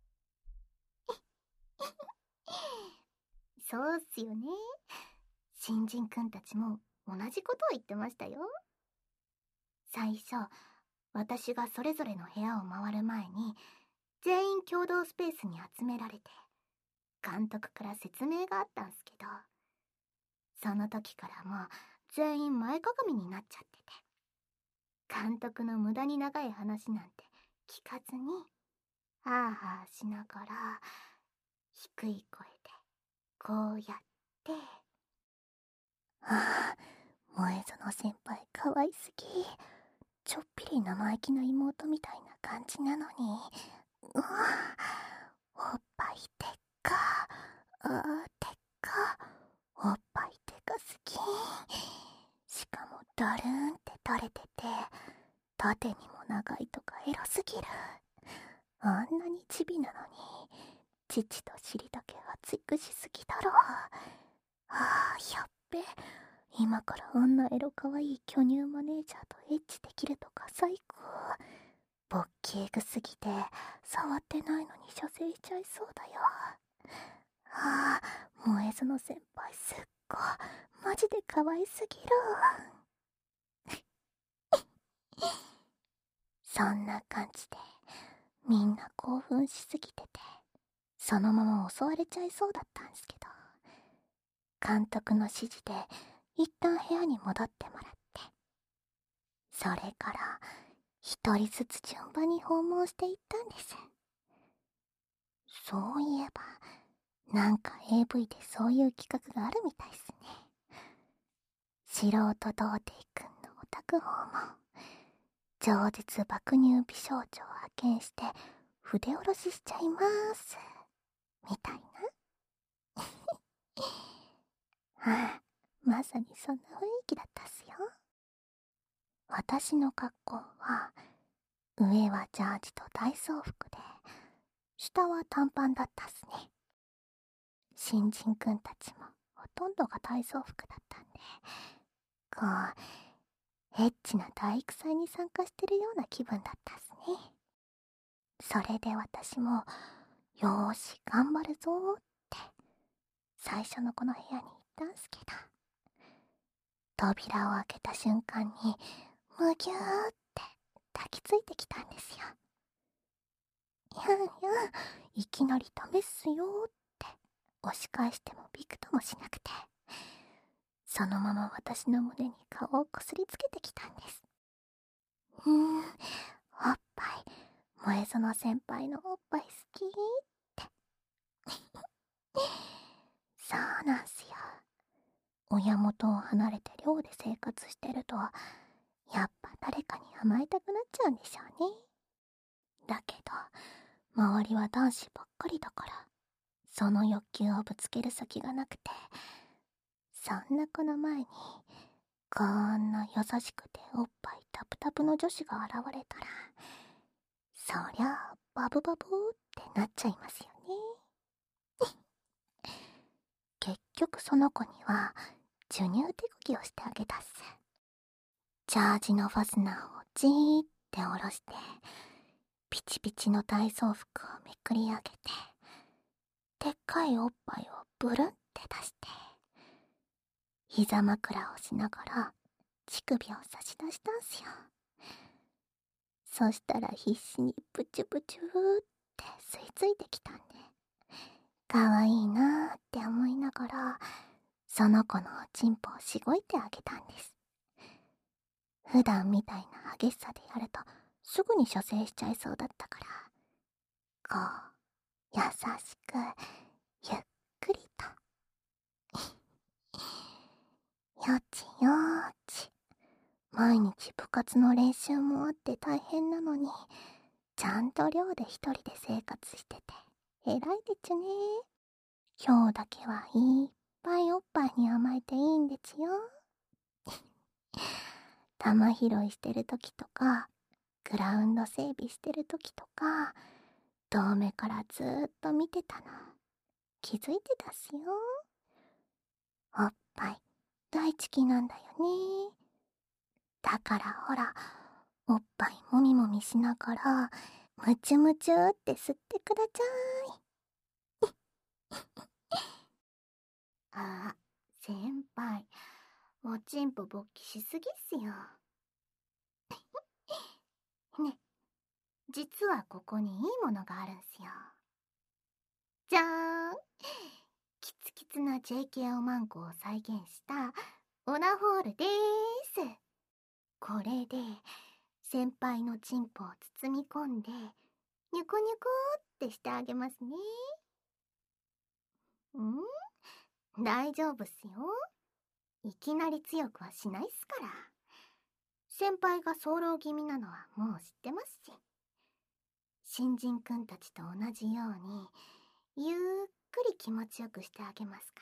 そうっすよね。新人くんたちも同じことを言ってましたよ。最初、私がそれぞれの部屋を回る前に、全員共同スペースに集められて、監督から説明があったんすけど、その時からもう全員前かがみになっちゃってて、監督の無駄に長い話なんて聞かずに、はあはあしながら、低い声で、こうやって、ああ、萌園先輩かわいすぎ。ちょっぴり生意気な妹みたいな感じなのに、うわおっぱいでっか、でっか、おっぱいでかすぎ。しかもだるーんって垂れてて、縦にも長いとかエロすぎる。あんなにチビなのに、父と尻だけ厚くしすぎだろ。やっべ。今からあんなエロかわいい巨乳マネージャーとエッチできるとか最高。ボッキエグすぎて、触ってないのに射精しちゃいそうだよ。萌え園先輩すっごい、マジで可愛すぎる。そんな感じで、みんな興奮しすぎてて、そのまま襲われちゃいそうだったんですけど、監督の指示で一旦部屋に戻ってもらって、それから一人ずつ順番に訪問していったんです。 そういえば、なんか AV でそういう企画があるみたいっすね。素人童貞くんのオタク訪問。超絶爆乳美少女を派遣して筆下ろししちゃいます。みたいな。はあ、まさにそんな雰囲気だったっすよ。私の格好は、上はジャージと体操服で、下は短パンだったっすね。新人くんたちもほとんどが体操服だったんで、こう、エッチな体育祭に参加してるような気分だったっすね。それで私も、よーし、頑張るぞーって、最初のこの部屋に行ったんすけど、扉を開けた瞬間に、むぎゅーって抱きついてきたんですよ。やんやん、いきなりダメっすよーって押し返してもびくともしなくて、そのまま私の胸に顔をこすりつけてきたんです。おっぱい、萌え園先輩のおっぱい好きって。そうなんすよ。親元を離れて寮で生活してると、やっぱ誰かに甘えたくなっちゃうんでしょうね。だけど、周りは男子ばっかりだから、その欲求をぶつける先がなくて、そんな子の前に、こんな優しくておっぱいタプタプの女子が現れたら、そりゃあバブバブってなっちゃいますよね。結局その子には授乳手こぎをしてあげたっす。ジャージのファスナーをじーって下ろして、ピチピチの体操服をめくり上げて、でっかいおっぱいをブルンって出して、膝枕をしながら乳首を差し出したんすよ。そしたら必死にプチュプチューって吸い付いてきたんで、かわいいなーって思いながら、その子のおちんぽをしごいてあげたんです。普段みたいな激しさでやるとすぐに射精しちゃいそうだったから、こう、優しく、ゆっくりと。よちよーち。毎日部活の練習もあって大変なのに、ちゃんと寮で一人で生活してて、偉いでちゅね。今日だけはいっぱいおっぱいに甘えていいんでちよ。玉拾いしてる時とか、グラウンド整備してる時とか、遠目からずーっと見てたの。気づいてたっすよ。おっぱい、大好きなんだよね。だからほら、おっぱいもみもみしながら、むちゅむちゅって吸ってくだちゃい。あ、先輩、おちんぽ勃起しすぎっすよ。ね、実はここにいいものがあるんすよ。じゃーん、キツキツな JK おまんこを再現したオナホールでーす。これで先輩のチンポを包み込んでニュコニュコってしてあげますね。大丈夫っすよ。いきなり強くはしないっすから。先輩が早漏気味なのはもう知ってますし、新人くんたちと同じようにゆっくり気持ちよくしてあげます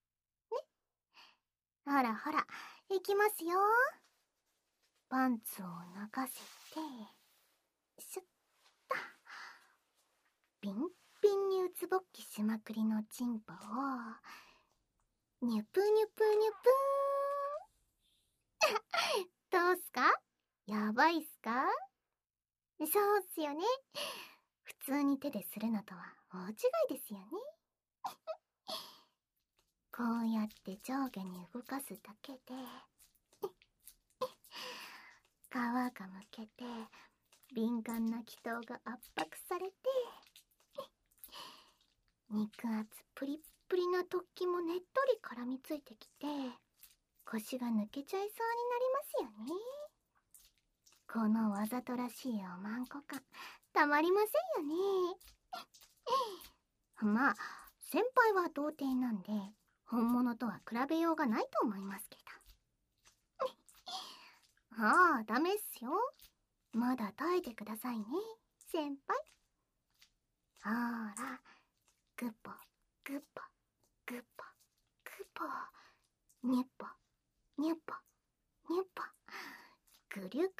からね。ほらほら、いきますよ。パンツを脱がせて、シュッと。ピンピンにうつぼっきしまくりのチンポを、ニュプニュプニュプーン。どうすか？やばいっすか？そうっすよね。普通に手でするのとは大違いですよね。こうやって上下に動かすだけで、皮がむけて、敏感な気筒が圧迫されて、肉厚プリップリな突起もねっとり絡みついてきて、腰が抜けちゃいそうになりますよね。このわざとらしいおまんこ感、たまりませんよね。 まあ、先輩は童貞なんで、本物とは比べようがないと思いますけど。ああ、ダメっすよ。まだ耐えてくださいね、先輩。ほら、グッポ、グッポ、グッポ、グッポ、ニュッポ、ニュッポ、ニュッポ、ぐりゅぐりゅぐりゅ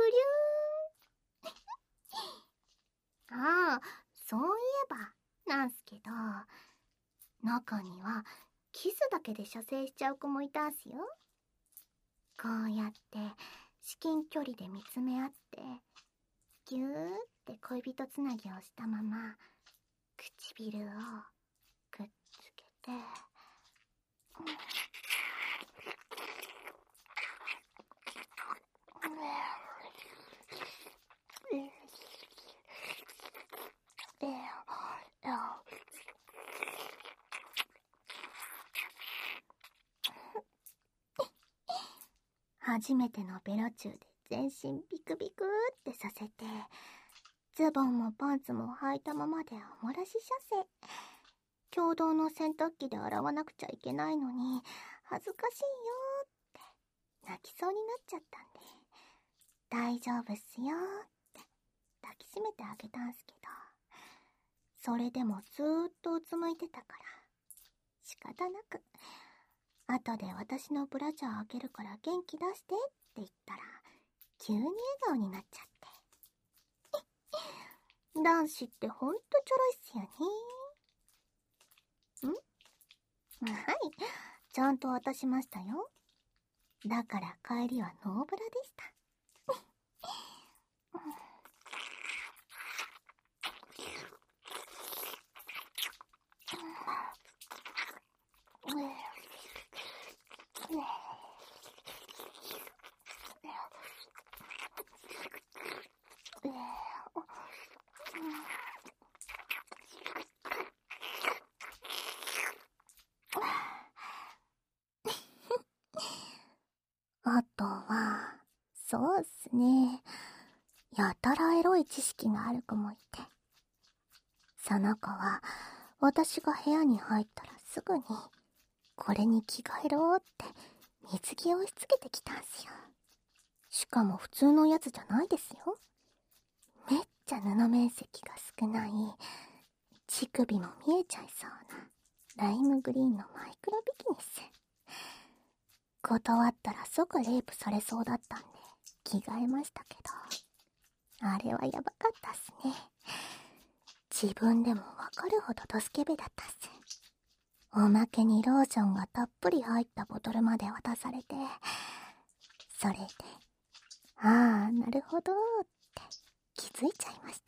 ー。ああ、そういえば、なんすけど、中には、キスだけで射精しちゃう子もいたんすよ。こうやって、至近距離で見つめ合って、ぎゅーって恋人つなぎをしたまま、唇をくっつけて、初めてのベロチューで全身ビクビクってさせて、ズボンもパンツも履いたままでおもらし射精。共同の洗濯機で洗わなくちゃいけないのに、恥ずかしいよーって泣きそうになっちゃったんで、大丈夫っすよーって抱きしめてあげたんすけど、それでもずーっとうつむいてたから、仕方なく、後で私のブラジャー開けるから元気出してって言ったら、急に笑顔になっちゃって。男子ってほんとちょろいっすよね。はい、ちゃんと渡しましたよ。だから帰りはノーブラでした。あとは、そうっすね。やたらエロい知識がある子もいて。その子は、私が部屋に入ったらすぐに、これに着替えろって水着を押し付けてきたんすよ。しかも普通のやつじゃないですよ。めっちゃ布面積が少ない、乳首も見えちゃいそうな、ライムグリーンのマイクロビキニっす。断ったら即レイプされそうだったんで、着替えましたけど、あれはやばかったっすね。自分でもわかるほどドスケベだったっす。おまけにローションがたっぷり入ったボトルまで渡されて、それで、ああ、なるほどーって気づいちゃいました。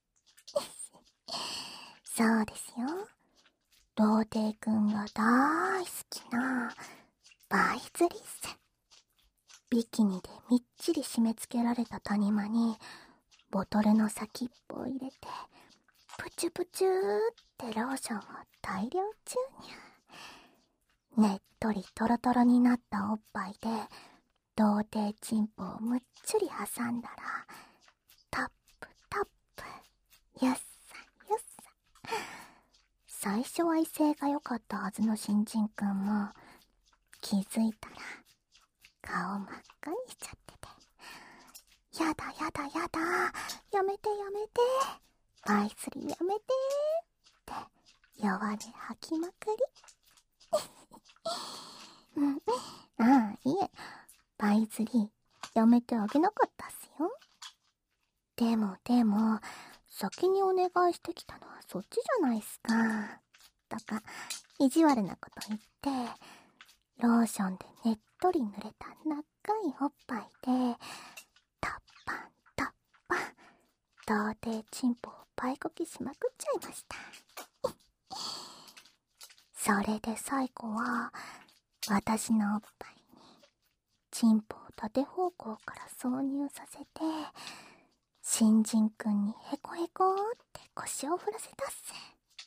そうですよ。童貞くんが大好きなバイ釣りっす。ビキニでみっちり締め付けられた谷間にボトルの先っぽを入れて、プチュプチューってローションを大量注入。ねっとりトロトロになったおっぱいで童貞チンポをむっちゅり挟んだら、タップタップ、よっさよっさ。最初は威勢が良かったはずの新人くんも、気づいたら顔真っ赤にしちゃってて、やだやだやだ、やめてやめて、バイスリーやめてって弱音吐きまくり。ああ、いえ、バイスリーやめてあげなかったっすよ。でも先にお願いしてきたのはそっちじゃないっすか。とか意地悪なこと言って、ローションでねっとり濡れた長いおっぱいで、タッパンタッパン、童貞チンポをパイこきしまくっちゃいました。それで最後は、私のおっぱいにチンポを縦方向から挿入させて、新人くんにヘコヘコって腰を振らせたっす。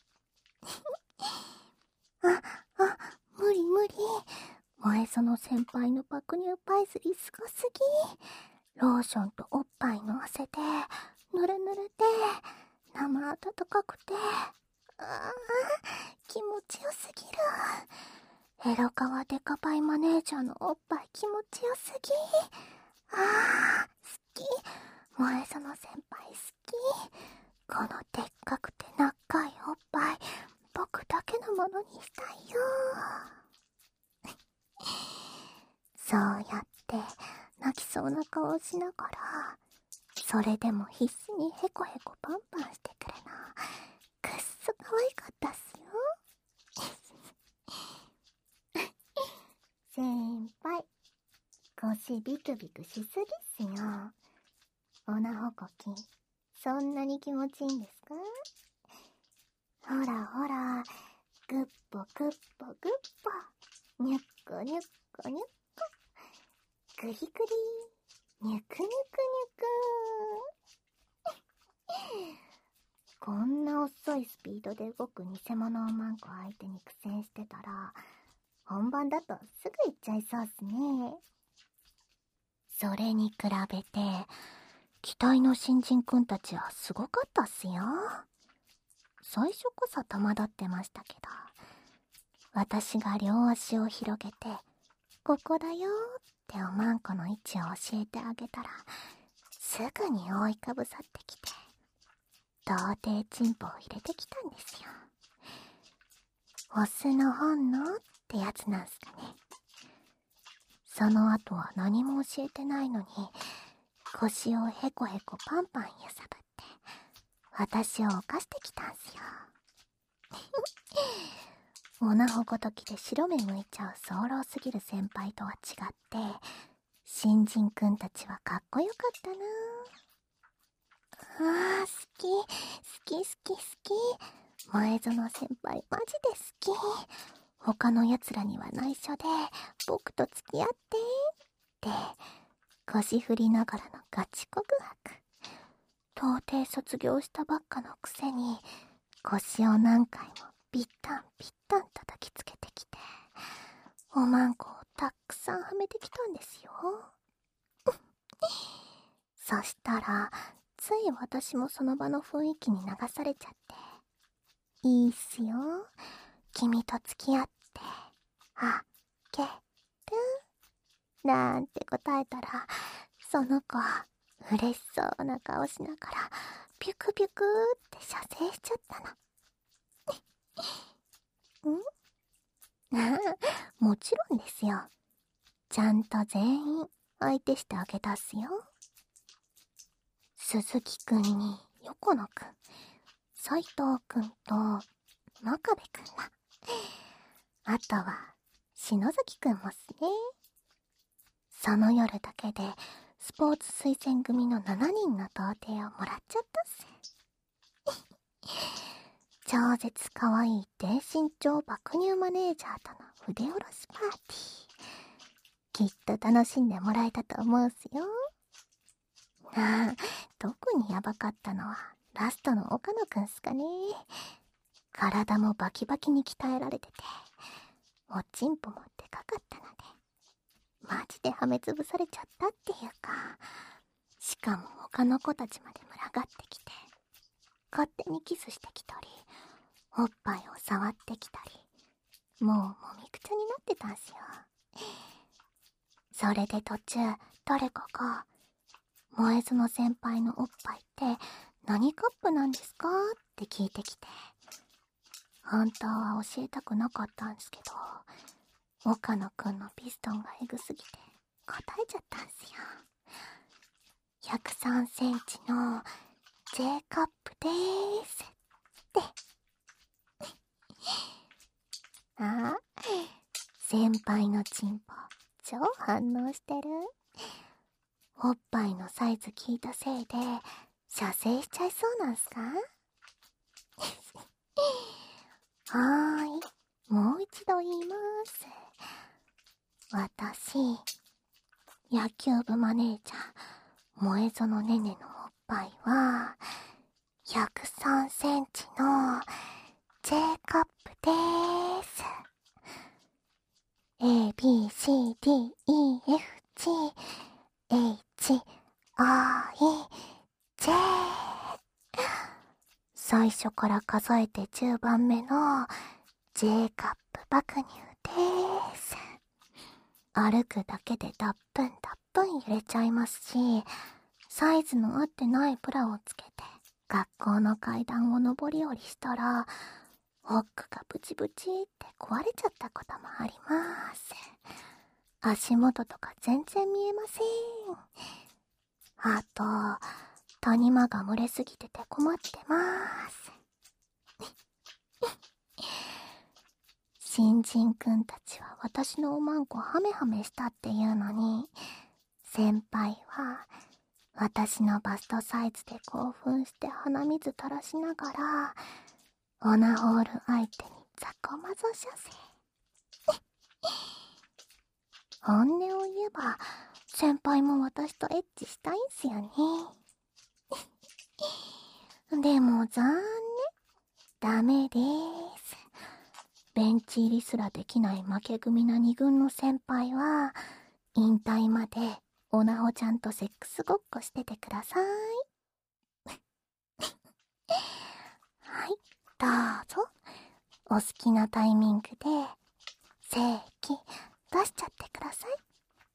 無理無理。前その先輩の爆乳パイスリすごすぎ。ローションとおっぱいの汗で、ぬるぬるで、生温かくて、 気持ちよすぎる。エロカワデカパイマネージャーのおっぱい気持ちよすぎ。好き。萌園先輩好き。このでっかくて長いおっぱい、僕だけのものにしたいよ。そうやって泣きそうな顔しながら、それでも必死にヘコヘコパンパンしてくるの、くっそ可愛かったっすよ。先輩、腰ビクビクしすぎっすよ。オナホコキ、そんなに気持ちいいんですか？ほらほら、グッポグッポグッポ、ニュッコニュッコニュッコ、グリグリ、ニュクニュクニュク。こんな遅いスピードで動く偽物おまんこ相手に苦戦してたら、本番だとすぐ行っちゃいそうっすね。それに比べて、期待の新人くんたちはすごかったっすよ。最初こそ戸惑ってましたけど、私が両足を広げて、ここだよっておまんこの位置を教えてあげたら、すぐに覆いかぶさってきて、童貞チンポを入れてきたんですよ。オスの本能ってやつなんすかね。その後は何も教えてないのに、腰をヘコヘコパンパン揺さぶって、私を犯してきたんすよ。オナホごときで白目向いちゃう早漏すぎる先輩とは違って、新人くんたちはかっこよかったな。好き、好き好き好き。前園先輩マジで好き。他の奴らには内緒で、僕と付き合ってって、腰振りながらのガチ告白。到底卒業したばっかのくせに、腰を何回もビッタンビッタン叩きつけてきて、おまんこをたくさんはめてきたんですよ。そしたら、つい私もその場の雰囲気に流されちゃって、いいっすよ。君と付き合って、あげるなんて答えたら、その子は嬉しそうな顔しながら、ピュクピュクって射精しちゃったの。もちろんですよ。ちゃんと全員相手してあげたっすよ。鈴木くんに横野くん、斉藤くんと真壁くんだ。あとは篠崎くんもっすね。その夜だけでスポーツ推薦組の7人の童貞をもらっちゃったっす。超絶可愛い低身長爆乳マネージャーとの筆下ろしパーティー。きっと楽しんでもらえたと思うっすよ。特にヤバかったのはラストの岡野くんすかね。体もバキバキに鍛えられてて、おちんぽもでかかったので、マジではめつぶされちゃったっていうか、しかも他の子たちまで群がってきて、勝手にキスしてきたり、おっぱいを触ってきたり、もうもみくちゃになってたんすよ。それで途中、誰かが、萌え園先輩のおっぱいって何カップなんですかって聞いてきて、本当は教えたくなかったんですけど、岡野くんのピストンがエグすぎて答えちゃったんすよ。103センチの J カップでーすって。先輩のチンポ超反応してる。おっぱいのサイズ聞いたせいで射精しちゃいそうなんすか？もう一度言います。私、野球部マネージャー、萌え園ねねのおっぱいは、103センチの J カップでーす。A, B, C, D, E, F, G, H, I, J。最初初から数えて10番目の J カップ爆乳でーす。歩くだけでたっぷん揺れちゃいますし、サイズの合ってないブラをつけて学校の階段を上り下りしたら、ホックがブチブチって壊れちゃったこともあります。足元とか全然見えません。あと、谷間が蒸れすぎてて困ってます。新人くんたちは私のおまんこハメハメしたっていうのに、先輩は私のバストサイズで興奮して鼻水垂らしながら、オナホール相手に雑魚マゾ射精。本音を言えば、先輩も私とエッチしたいんすよね。でも残念。ダメです。ベンチ入りすらできない負け組な二軍の先輩は、引退までオナホちゃんとセックスごっこしててください。はい、どうぞ。お好きなタイミングで、精液出しちゃってください。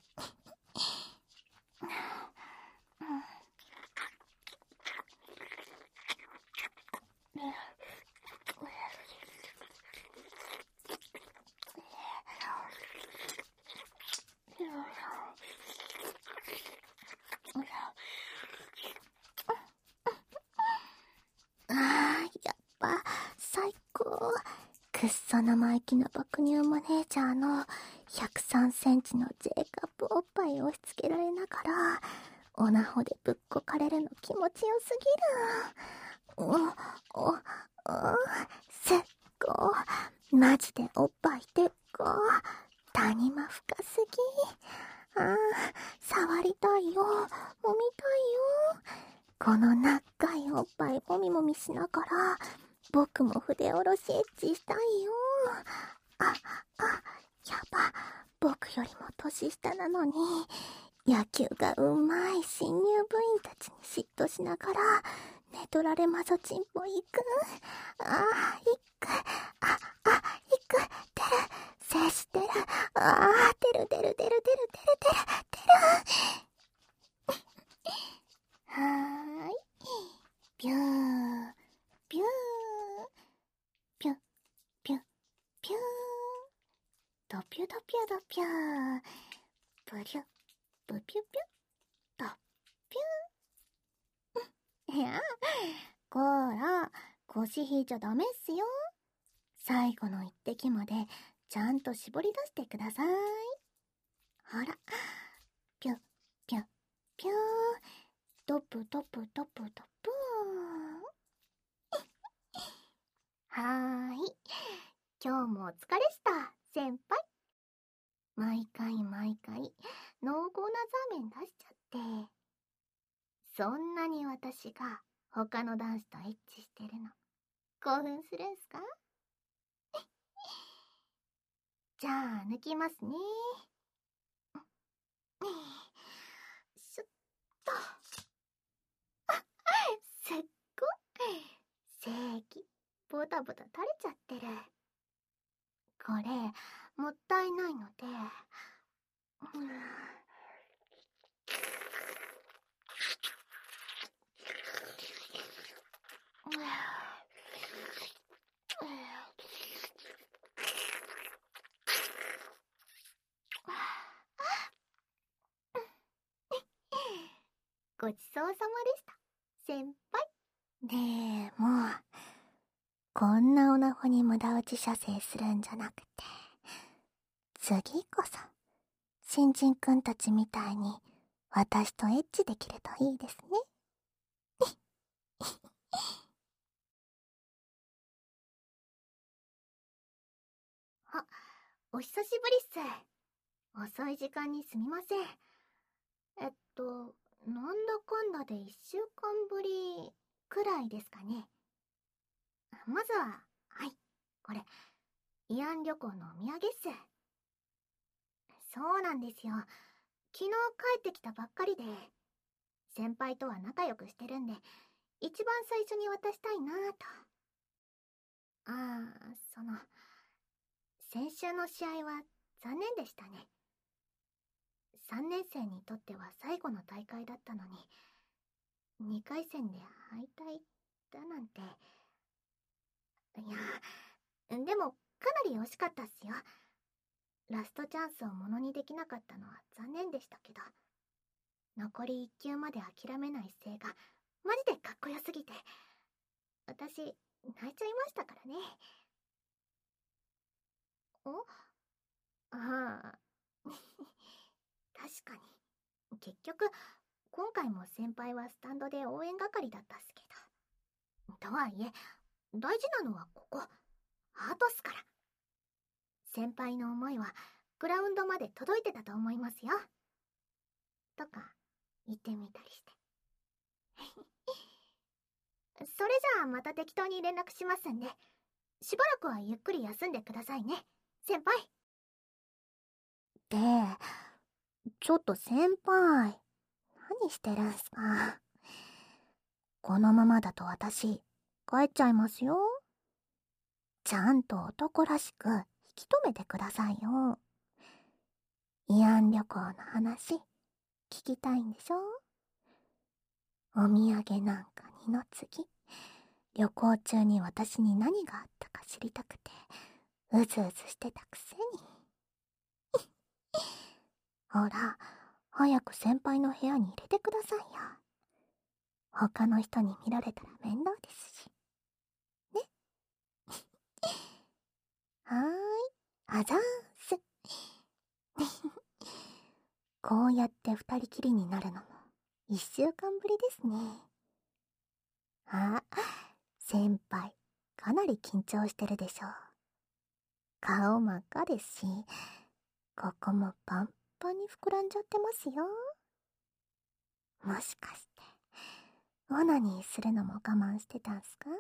やっぱ最高。くっそ生意気な爆乳マネージャーの103センチの J カップおっぱいを押し付けられながら、オナホでぶっこかれるの気持ちよすぎる。すっごい。マジでおっぱいでっこ。谷間深すぎ。触りたいよ。揉みたいよ。この長いおっぱいもみもみしながら、僕も筆下ろしエッチしたいよ。やば。僕よりも年下なのに、野球がうまい新入部員たちに嫉妬しながら、寝取られマゾチンポ行く。接してる。出る。はーい。ビュー、ビュー、ピュ、ピュ、ピュー、ドピュドピュドピュー、ブリュ、ブピュピュ、ドピュー。いや、こら、腰引いちゃダメっすよ。最後の一滴までちゃんと絞り出してください。ほら、ピュ、ピュ、ピュー、ドプ。はーい。今日もお疲れした、先輩。毎回、濃厚なザーメン出しちゃって。そんなに私が他の男子とエッチしてるの、興奮するんすか？じゃあ、抜きますね。シュッと。すっごい。精液、ボタボタ垂れちゃってる。これ、もったいないので、ごちそうさまでした、先輩。でも、こんなオナホに無駄打ち射精するんじゃなくて、次こそ、新人くんたちみたいに私とエッチできるといいですね。お久しぶりっす。遅い時間にすみません。なんだかんだで1週間ぶりくらいですかね。まずは、これ、慰安旅行のお土産っす。そうなんですよ。昨日帰ってきたばっかりで、先輩とは仲良くしてるんで、一番最初に渡したいなぁと。 先週の試合は残念でしたね。3年生にとっては最後の大会だったのに、2回戦で敗退だなんて。いや、でもかなり惜しかったっすよ。ラストチャンスをものにできなかったのは残念でしたけど、残り1球まで諦めない姿勢がマジでかっこよすぎて、私泣いちゃいましたからね。ああ確かに。結局今回も先輩はスタンドで応援係だったっすけど、とはいえ大事なのはここハートっすから。先輩の思いはグラウンドまで届いてたと思いますよ、とか言ってみたりしてそれじゃあまた適当に連絡しますんで、しばらくはゆっくり休んでくださいね、先輩。で、ちょっと先輩、何してるんすか？このままだと私、帰っちゃいますよ。ちゃんと男らしく引き止めてくださいよ。慰安旅行の話、聞きたいんでしょ？お土産なんか二の次。旅行中に私に何があったか知りたくて、うずうずしてたくせに。ほら、早く先輩の部屋に入れてくださいよ。他の人に見られたら面倒ですし。ね。はーい、あざーす。こうやって二人きりになるのも1週間ぶりですね。あ、先輩、かなり緊張してるでしょう。顔真っ赤ですし、ここもパンパンに膨らんじゃってますよ。もしかして、オナニーするのも我慢してたんすか？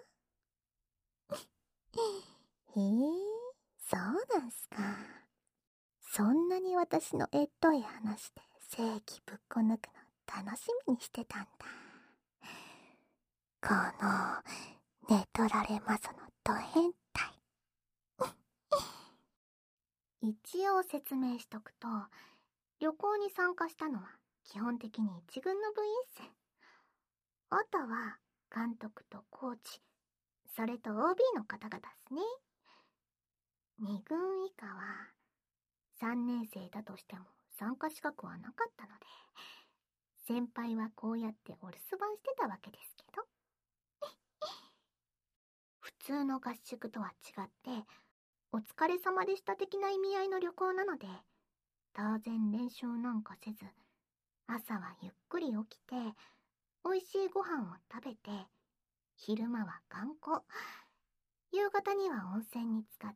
へえ、そうなんすか。そんなに私のえっとい話で正気ぶっこ抜くの楽しみにしてたんだ。この寝取られマゾのド変態。一応説明しとくと、旅行に参加したのは基本的に一軍の部員っす。あとは監督とコーチ、それと OB の方々っすね。二軍以下は3年生だとしても参加資格はなかったので、先輩はこうやってお留守番してたわけですけど普通の合宿とは違ってお疲れ様でした的な意味合いの旅行なので、当然練習なんかせず、朝はゆっくり起きて美味しいご飯を食べて、昼間は観光、夕方には温泉に浸かって、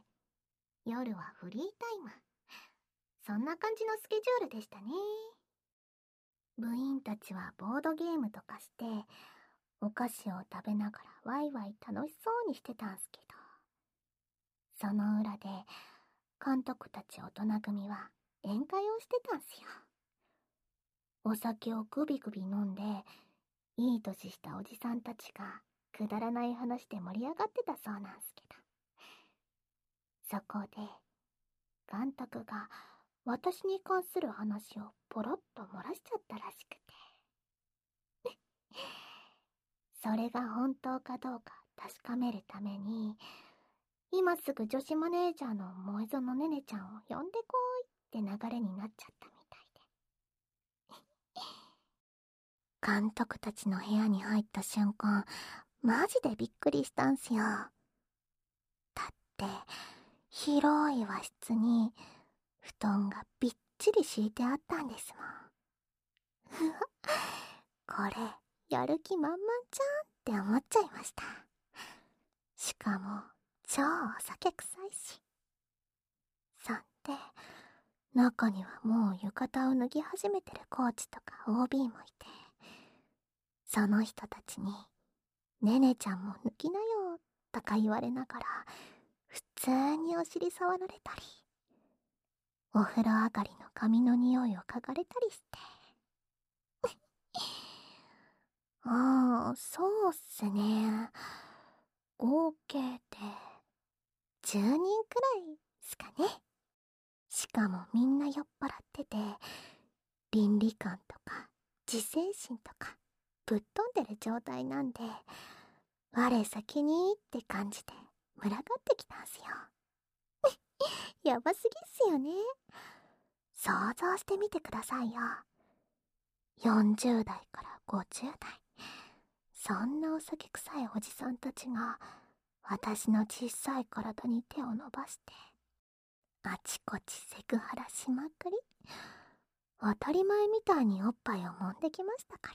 夜はフリータイム。そんな感じのスケジュールでしたね。部員たちはボードゲームとかして、お菓子を食べながらワイワイ楽しそうにしてたんすけど、その裏で監督たち大人組は宴会をしてたんすよ。お酒をグビグビ飲んで、いい年したおじさんたちがくだらない話で盛り上がってたそうなんすけど、そこで監督が私に関する話をポロッと漏らしちゃったらしくてそれが本当かどうか確かめるために、今すぐ女子マネージャーの萌園ねねちゃんを呼んでこいって流れになっちゃったみたいで監督たちの部屋に入った瞬間、マジでびっくりしたんすよ。だって広い和室に布団がびっちり敷いてあったんですもん。これやる気満々じゃんって思っちゃいました。しかも超お酒臭いし。そんで中にはもう浴衣を脱ぎ始めてるコーチとか OB もいて、その人たちにねねちゃんも脱ぎなよとか言われながら普通にお尻触られたり、お風呂上がりの髪の匂いを嗅がれたりしてああ、そうっすね。 合計で10人くらいすかね。しかもみんな酔っ払ってて、倫理観とか自制心とかぶっ飛んでる状態なんで、我先にって感じで群がってきたんすよ。やばすぎっすよね。想像してみてくださいよ。40代から50代、そんなお酒臭いおじさんたちが私の小さい体に手を伸ばして、あちこちセクハラしまくり、当たり前みたいにおっぱいを揉んできましたから。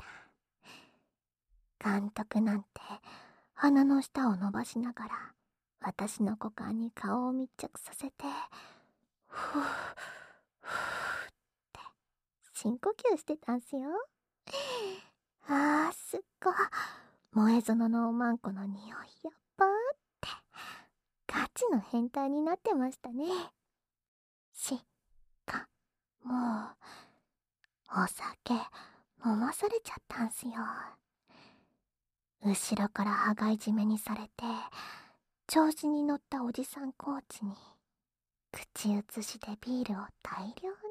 監督なんて鼻の下を伸ばしながら私の股間に顔を密着させて、ふぅふぅって深呼吸してたんすよ。すっご、萌え園のおまんこの匂いやっばーって、ガチの変態になってましたね。しかもお酒飲まされちゃったんすよ。後ろから羽交い締めにされて、調子に乗ったおじさんコーチに口移しでビールを大量に。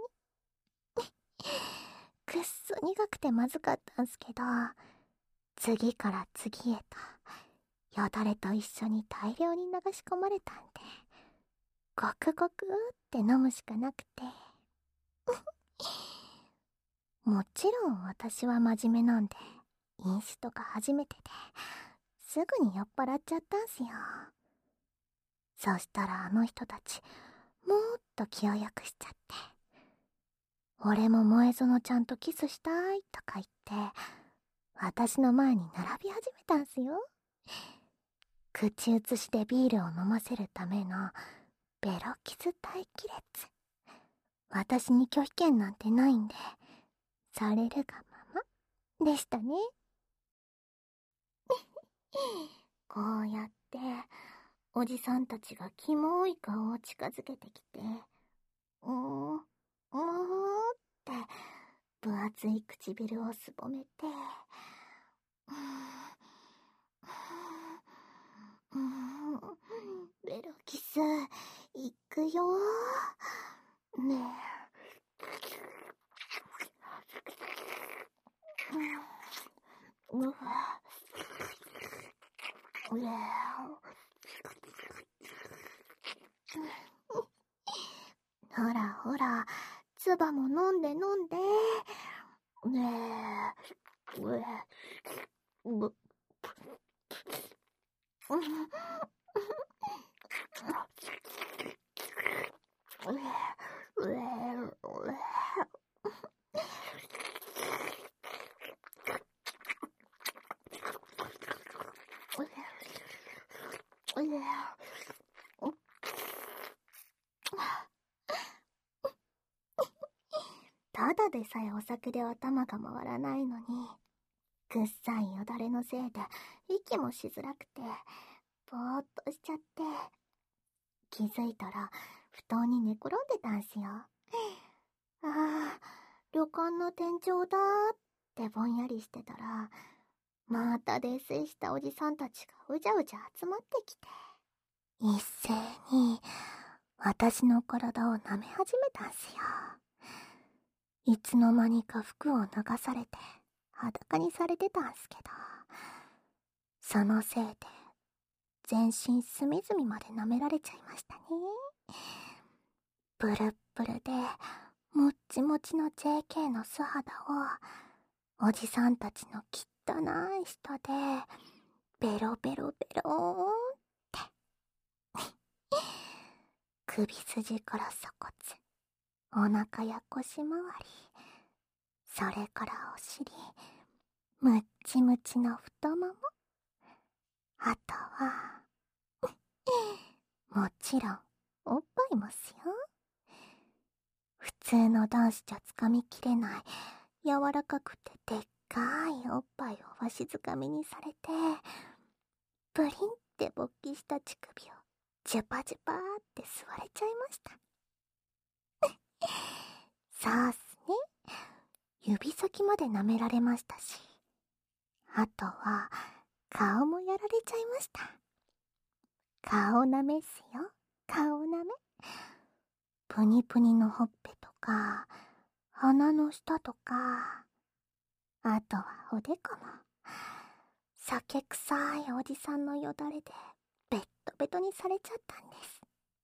くっそ苦くてまずかったんすけど、次から次へとよだれと一緒に大量に流し込まれたんで、ごくごくって飲むしかなくて。もちろん私は真面目なんで、飲酒とか初めてで、すぐに酔っ払っちゃったんすよ。そしたらあの人たち、もっと気を良くしちゃって、俺も萌え園ちゃんとキスしたいとか言って、私の前に並び始めたんすよ。口移しでビールを飲ませるためのベロキス待機列。私に拒否権なんてないんで、されるがままでしたね。こうやっておじさんたちがキモい顔を近づけてきて、って分厚い唇をすぼめて、ベロキスいくよねほらほら、つばも飲んで飲んで。ねえ、ただでさえお酒で頭が回らないのに、くっさいよだれのせいで息もしづらくて、ぼーっとしちゃって、気づいたら布団に寝転んでたんすよ。旅館の天井だーってぼんやりしてたら、また泥酔したおじさんたちがうじゃうじゃ集まってきて、一斉に私の体を舐め始めたんすよ。いつの間にか服を脱がされて裸にされてたんすけど、そのせいで全身隅々まで舐められちゃいましたね。ブルッブルでもっちもちの JK の素肌をおじさんたちの汚い舌でベロベロベローンって首筋から鎖骨、お腹や腰回り、それからお尻、むっちむちの太もも、あとはもちろんおっぱいもすよ。普通の男子じゃつかみきれない柔らかくてでっかいおっぱいをわしづかみにされて、プリンって勃起した乳首をジュパジュパーって吸われちゃいました。そうっすね。指先まで舐められましたし、あとは顔もやられちゃいました。 顔なめっすよ、顔なめ。プニプニのほっぺとか、鼻の下とか、あとはおでこも。酒臭いおじさんのよだれでベッドベトにされちゃったんです。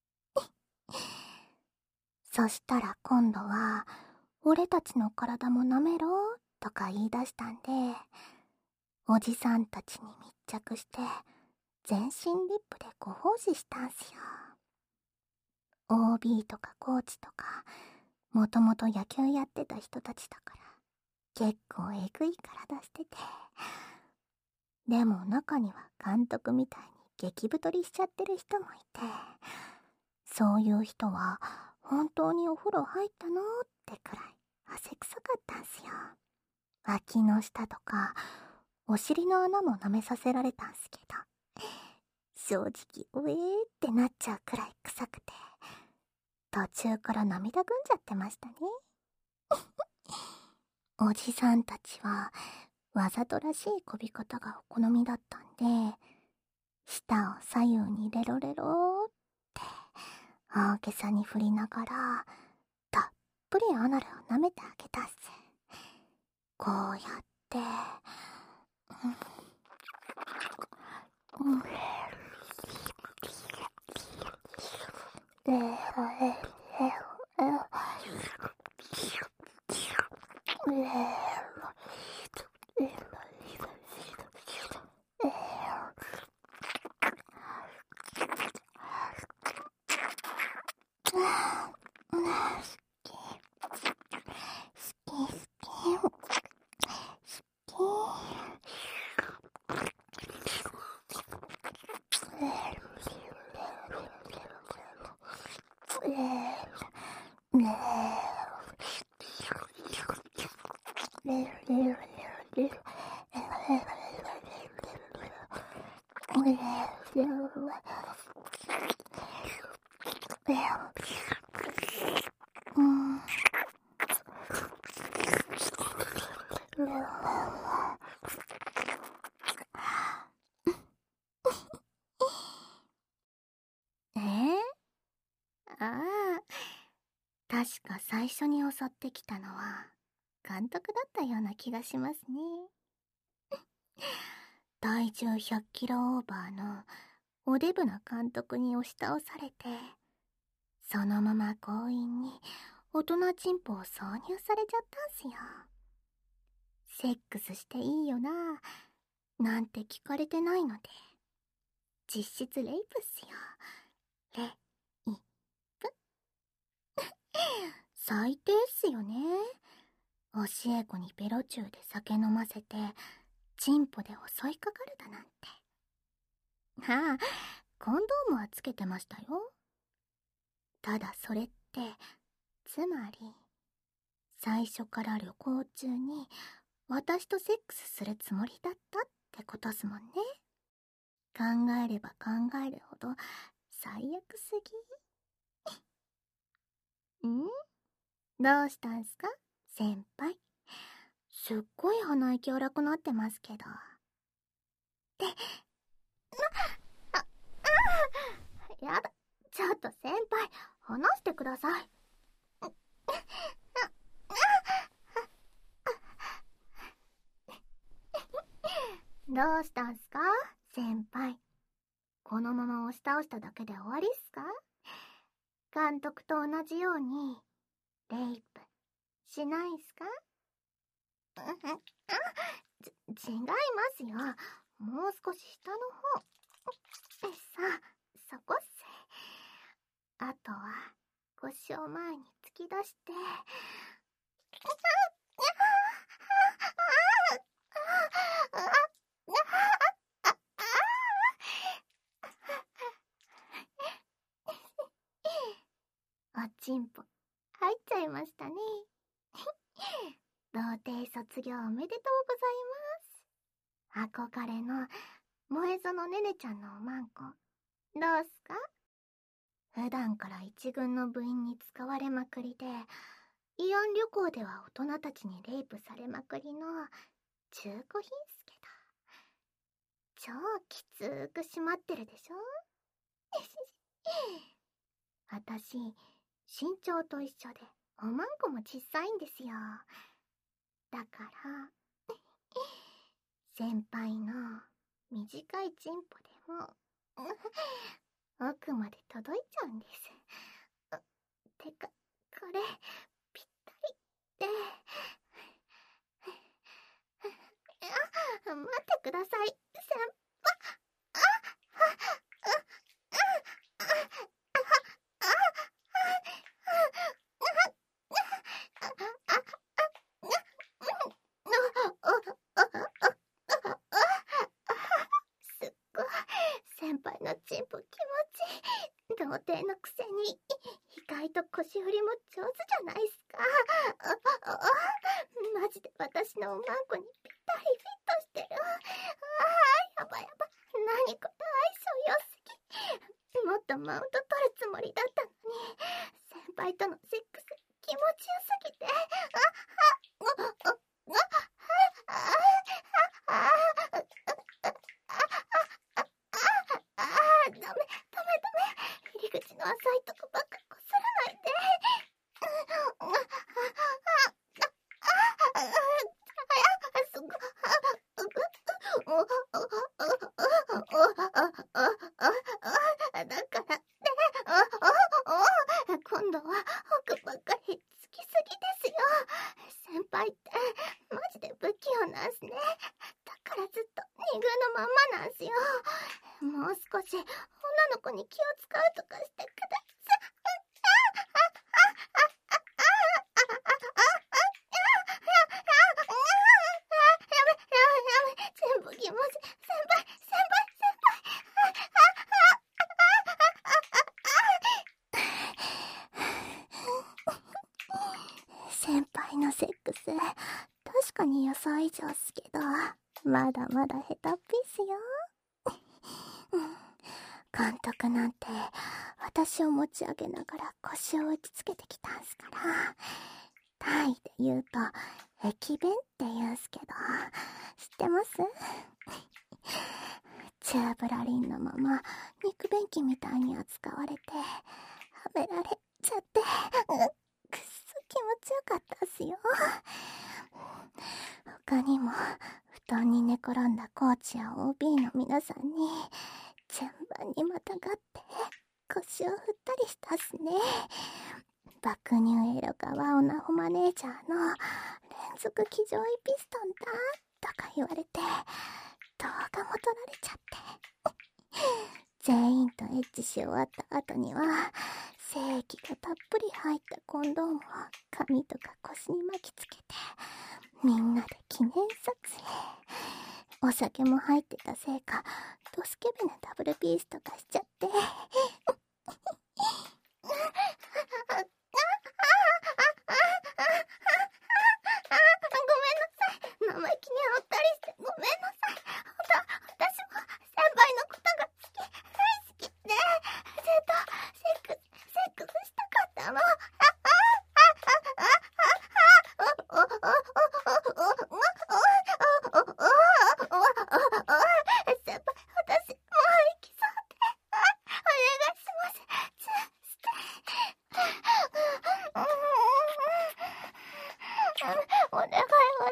そしたら今度は、俺たちの体も舐めろとか言い出したんで、おじさんたちに密着して、全身リップでご奉仕したんすよ。OB とかコーチとか、もともと野球やってた人たちだから、結構えぐい体してて。でも中には監督みたいに激太りしちゃってる人もいて、そういう人は本当にお風呂入ったのってくらい汗臭かったんすよ。脇の下とかお尻の穴も舐めさせられたんすけど、正直うえーってなっちゃうくらい臭くて、途中から涙ぐんじゃってましたね。おじさんたちはわざとらしいこび方がお好みだったんで、舌を左右にレロレロって大げさに振りながら、たっぷりアナルを舐めてあげたっす。こうやって、確か最初に襲ってきたのは監督だったような気がしますね。体重100キロオーバーのおデブな監督に押し倒されて、そのまま強引に大人チンポを挿入されちゃったんすよ。セックスしていいよななんて聞かれてないので、実質レイプっすよ。レイプ。最低っすよね。教え子にベロチューで酒飲ませてチンポで襲いかかるだなんて。ああ、コンドームはつけてましたよ。ただそれってつまり最初から旅行中に私とセックスするつもりだったってことっすもんね。考えれば考えるほど最悪すぎ。どうしたんすか先輩。すっごい鼻息荒くなってますけど。やだ、ちょっと先輩、話してください。どうしたんすか先輩。このまま押し倒しただけで終わりっすか？監督と同じようにレイプしないんすか？違いますよ。もう少し下の方。そこっす。あとは腰を前に突き出して、おちんぽ入っちゃいましたね。童貞卒業おめでとうございます。憧れの萌え園ねねちゃんのおまんこ、どうすか？普段から一軍の部員に使われまくりで、慰安旅行では大人たちにレイプされまくりの中古品っすけど、超きつーく締まってるでしょ？ 私、身長と一緒でおまんこも小さいんですよ。だから先輩の短いチンポでも奥まで届いちゃうんです。てか、これぴったりって待ってください、先すっごい先輩のチンポ気持ちいい。童貞のくせに意外と腰振りも上手じゃないっすか。マジで私のおまんこにぴったりフィットしてる。やばやば、何これ相性良すぎ。もっとマウント取るつもりだったのに、先輩とのセックス気持ちよすぎて、ダメ。入り口の浅いとこばっかこすらないで。だからって今度は奥ばっかりつきすぎですよ。先輩ってマジで不器用なんすね。だからずっと二軍のまんまなんすよ。もう少し女の子に気を使うとかしてください。全部気持ち、先輩。先輩のセックス、確かに予想以上っすけど、まだまだ下手っぴっすよ。監督なんて私を持ち上げながら腰を打ちつけてきたんすから。タイで言うと駅弁って言うんすけど、知ってます？チューブラリンのまま肉便器みたいに扱われてはめられちゃって、くっそ気持ちよかったっすよ。他にも布団に寝転んだコーチや OB の皆さんに順番にまたがって腰を振ったりしたっすね。爆乳エロ側オナホマネージャーの連続騎乗位ピストンだとか言われて動画も撮られちゃって全員とエッチし終わった後には精液がたっぷり入ったコンドームを髪とか腰に巻きつけてみんなで記念撮影。お酒も入ってたせいかドスケベなダブルピースとかしちゃって生意気に煽ったりしてごめんなさい。私も先輩のことが大好きで、ずっとセックスしたかったの。先輩、私もう行きそうで、お願いします。お願い。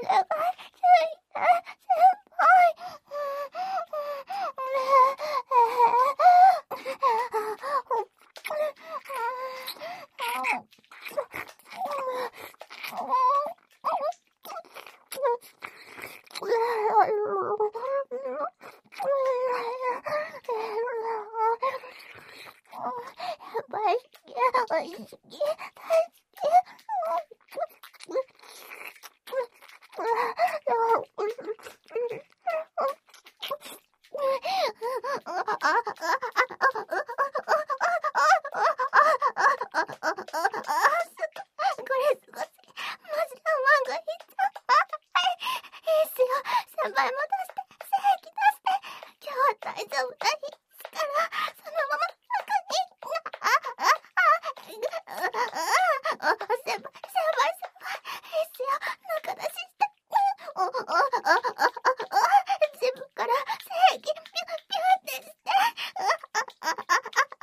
大好き。これすごすぎ。マジでおまんがいっちゃう。いいっすよ。先輩も出して、精液出して。今日は大丈夫だ日ですから、そのまま中に。先輩。いいっすよ。中出しして。自分から精液ピュッピュッってして。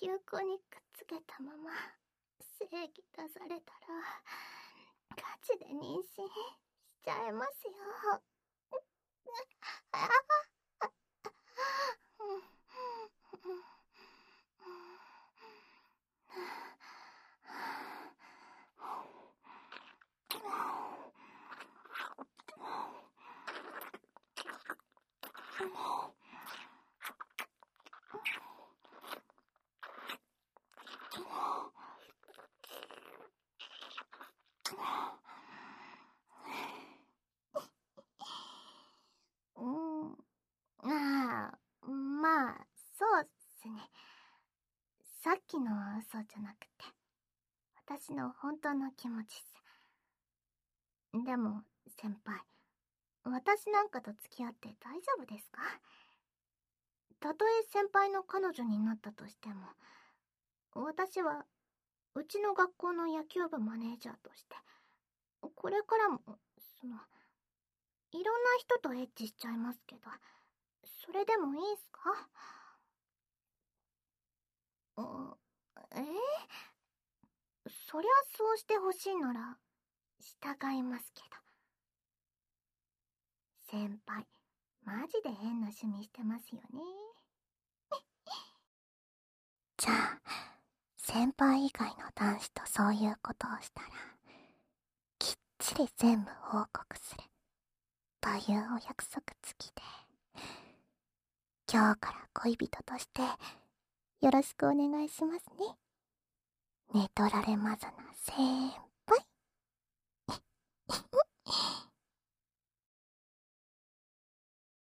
牛口にくっつけたまま精液出されたらガチで妊娠しちゃいますよ。ああ、まあ、そうっすね。さっきのは嘘じゃなくて、私の本当の気持ちっす。でも、先輩、私なんかと付き合って大丈夫ですか？たとえ先輩の彼女になったとしても、私は、うちの学校の野球部マネージャーとして、これからも、いろんな人とエッチしちゃいますけど、それでもいいんすか？そりゃそうしてほしいなら、従いますけど。先輩、マジで変な趣味してますよね。じゃあ、先輩以外の男子とそういうことをしたら、きっちり全部報告する。というお約束付きで、今日から恋人として、よろしくお願いしますね。寝取られまざな先輩。